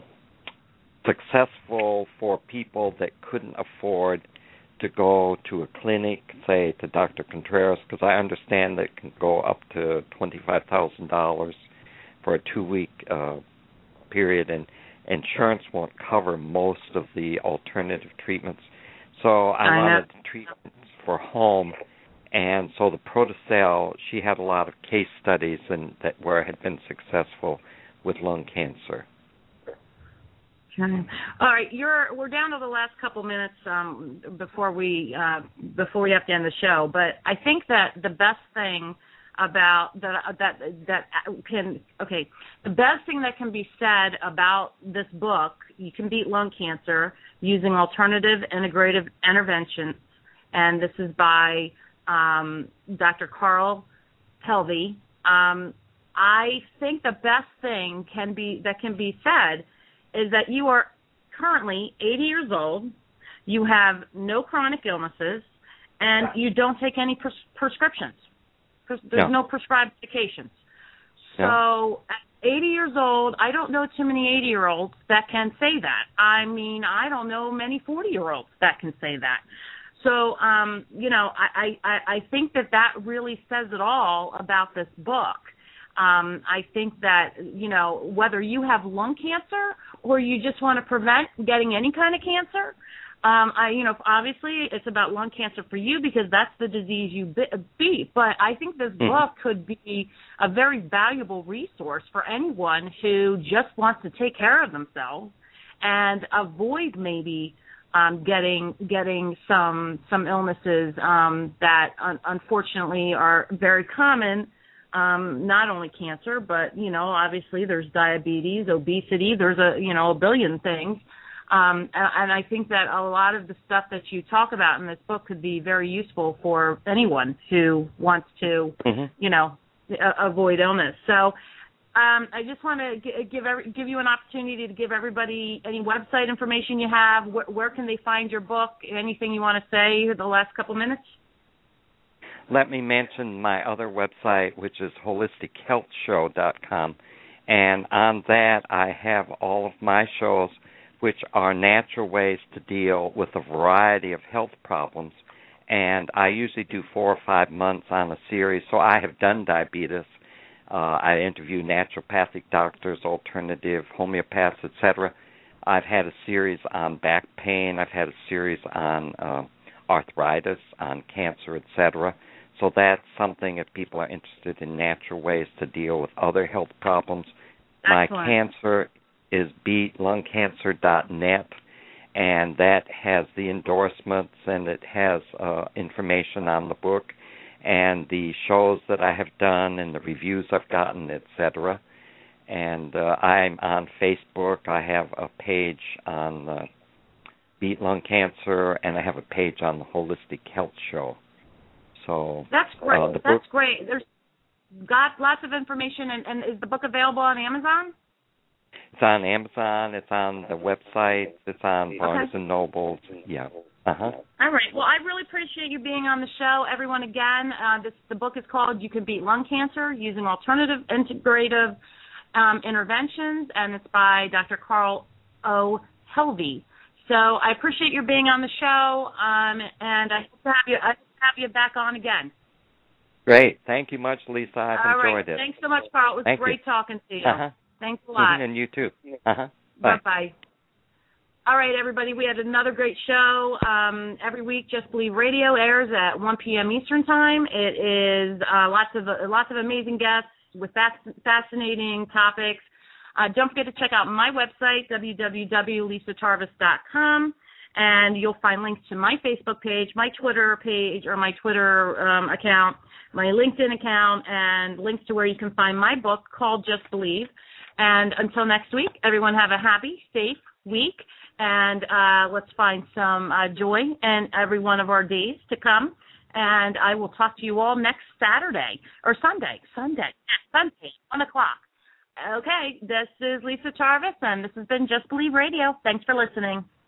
successful for people that couldn't afford to go to a clinic, say to Doctor Contreras, because I understand that it can go up to twenty-five thousand dollars for a two-week uh, period, and insurance won't cover most of the alternative treatments. So I, I wanted the treatments for home, and so the Protocell, she had a lot of case studies and that where it had been successful with lung cancer. Okay. All right, you're we're down to the last couple minutes um, before we uh, before we have to end the show. But I think that the best thing about that that that can okay, the best thing that can be said about this book, You Can Beat Lung Cancer Using Alternative Integrative Interventions, and this is by um, Doctor Carl Helvey. Um, I think the best thing can be that can be said is that you are currently eighty years old, you have no chronic illnesses, and you don't take any pres- prescriptions. Pres- there's no. no prescribed medications. So no. At eighty years old, I don't know too many eighty-year-olds that can say that. I mean, I don't know many forty-year-olds that can say that. So, um, you know, I, I, I think that that really says it all about this book. Um, I think that, you know, whether you have lung cancer or you just want to prevent getting any kind of cancer, um, I, you know, obviously it's about lung cancer for you because that's the disease you beat. But I think this mm-hmm. book could be a very valuable resource for anyone who just wants to take care of themselves and avoid maybe um, getting getting some some illnesses um, that un- unfortunately are very common. Um, not only cancer, but, you know, obviously there's diabetes, obesity, there's a, you know, a billion things. Um, and, and I think that a lot of the stuff that you talk about in this book could be very useful for anyone who wants to, mm-hmm. you know, a- avoid illness. So um, I just want to g- give every, give you an opportunity to give everybody any website information you have. Wh- where can they find your book? Anything you want to say the last couple minutes? Let me mention my other website, which is holistic health show dot com. And on that, I have all of my shows, which are natural ways to deal with a variety of health problems. And I usually do four or five months on a series. So I have done diabetes. Uh, I interview naturopathic doctors, alternative homeopaths, et cetera. I've had a series on back pain. I've had a series on uh, arthritis, on cancer, et cetera. So that's something if people are interested in natural ways to deal with other health problems. Excellent. My cancer is beat lung cancer dot net, and that has the endorsements and it has uh, information on the book and the shows that I have done and the reviews I've gotten, et cetera. And uh, I'm on Facebook. I have a page on the Beat Lung Cancer, and I have a page on the Holistic Health Show. So that's great. Uh, the that's book, great. There's got lots of information, and, and is the book available on Amazon? It's on Amazon. It's on the website. It's on Barnes okay. and Noble. Yeah. Uh huh. All right. Well, I really appreciate you being on the show, everyone. Again, uh, this the book is called "You Can Beat Lung Cancer Using Alternative Integrative um, Interventions," and it's by Doctor Carl O. Helvey. So I appreciate your being on the show, um, and I hope to have you. I have you back on again. Great. Thank you much, Lisa. I've All enjoyed right. it. Thanks so much, Carl. It was Thank great you. talking to you. Uh-huh. Thanks a lot. Mm-hmm. And you too. Uh-huh. Bye. Bye-bye. All right, everybody. We had another great show. Um, every week, Just Believe Radio airs at one p.m. Eastern Time. It is uh, lots of uh, lots of amazing guests with fasc- fascinating topics. Uh, don't forget to check out my website, w w w dot lisa tarvis dot com, and you'll find links to my Facebook page, my Twitter page, or my Twitter um, account, my LinkedIn account, and links to where you can find my book called Just Believe. And until next week, everyone have a happy, safe week, and uh, let's find some uh, joy in every one of our days to come. And I will talk to you all next Saturday, or Sunday, Sunday, Sunday, one o'clock. Okay, this is Lisa Tarvis, and this has been Just Believe Radio. Thanks for listening.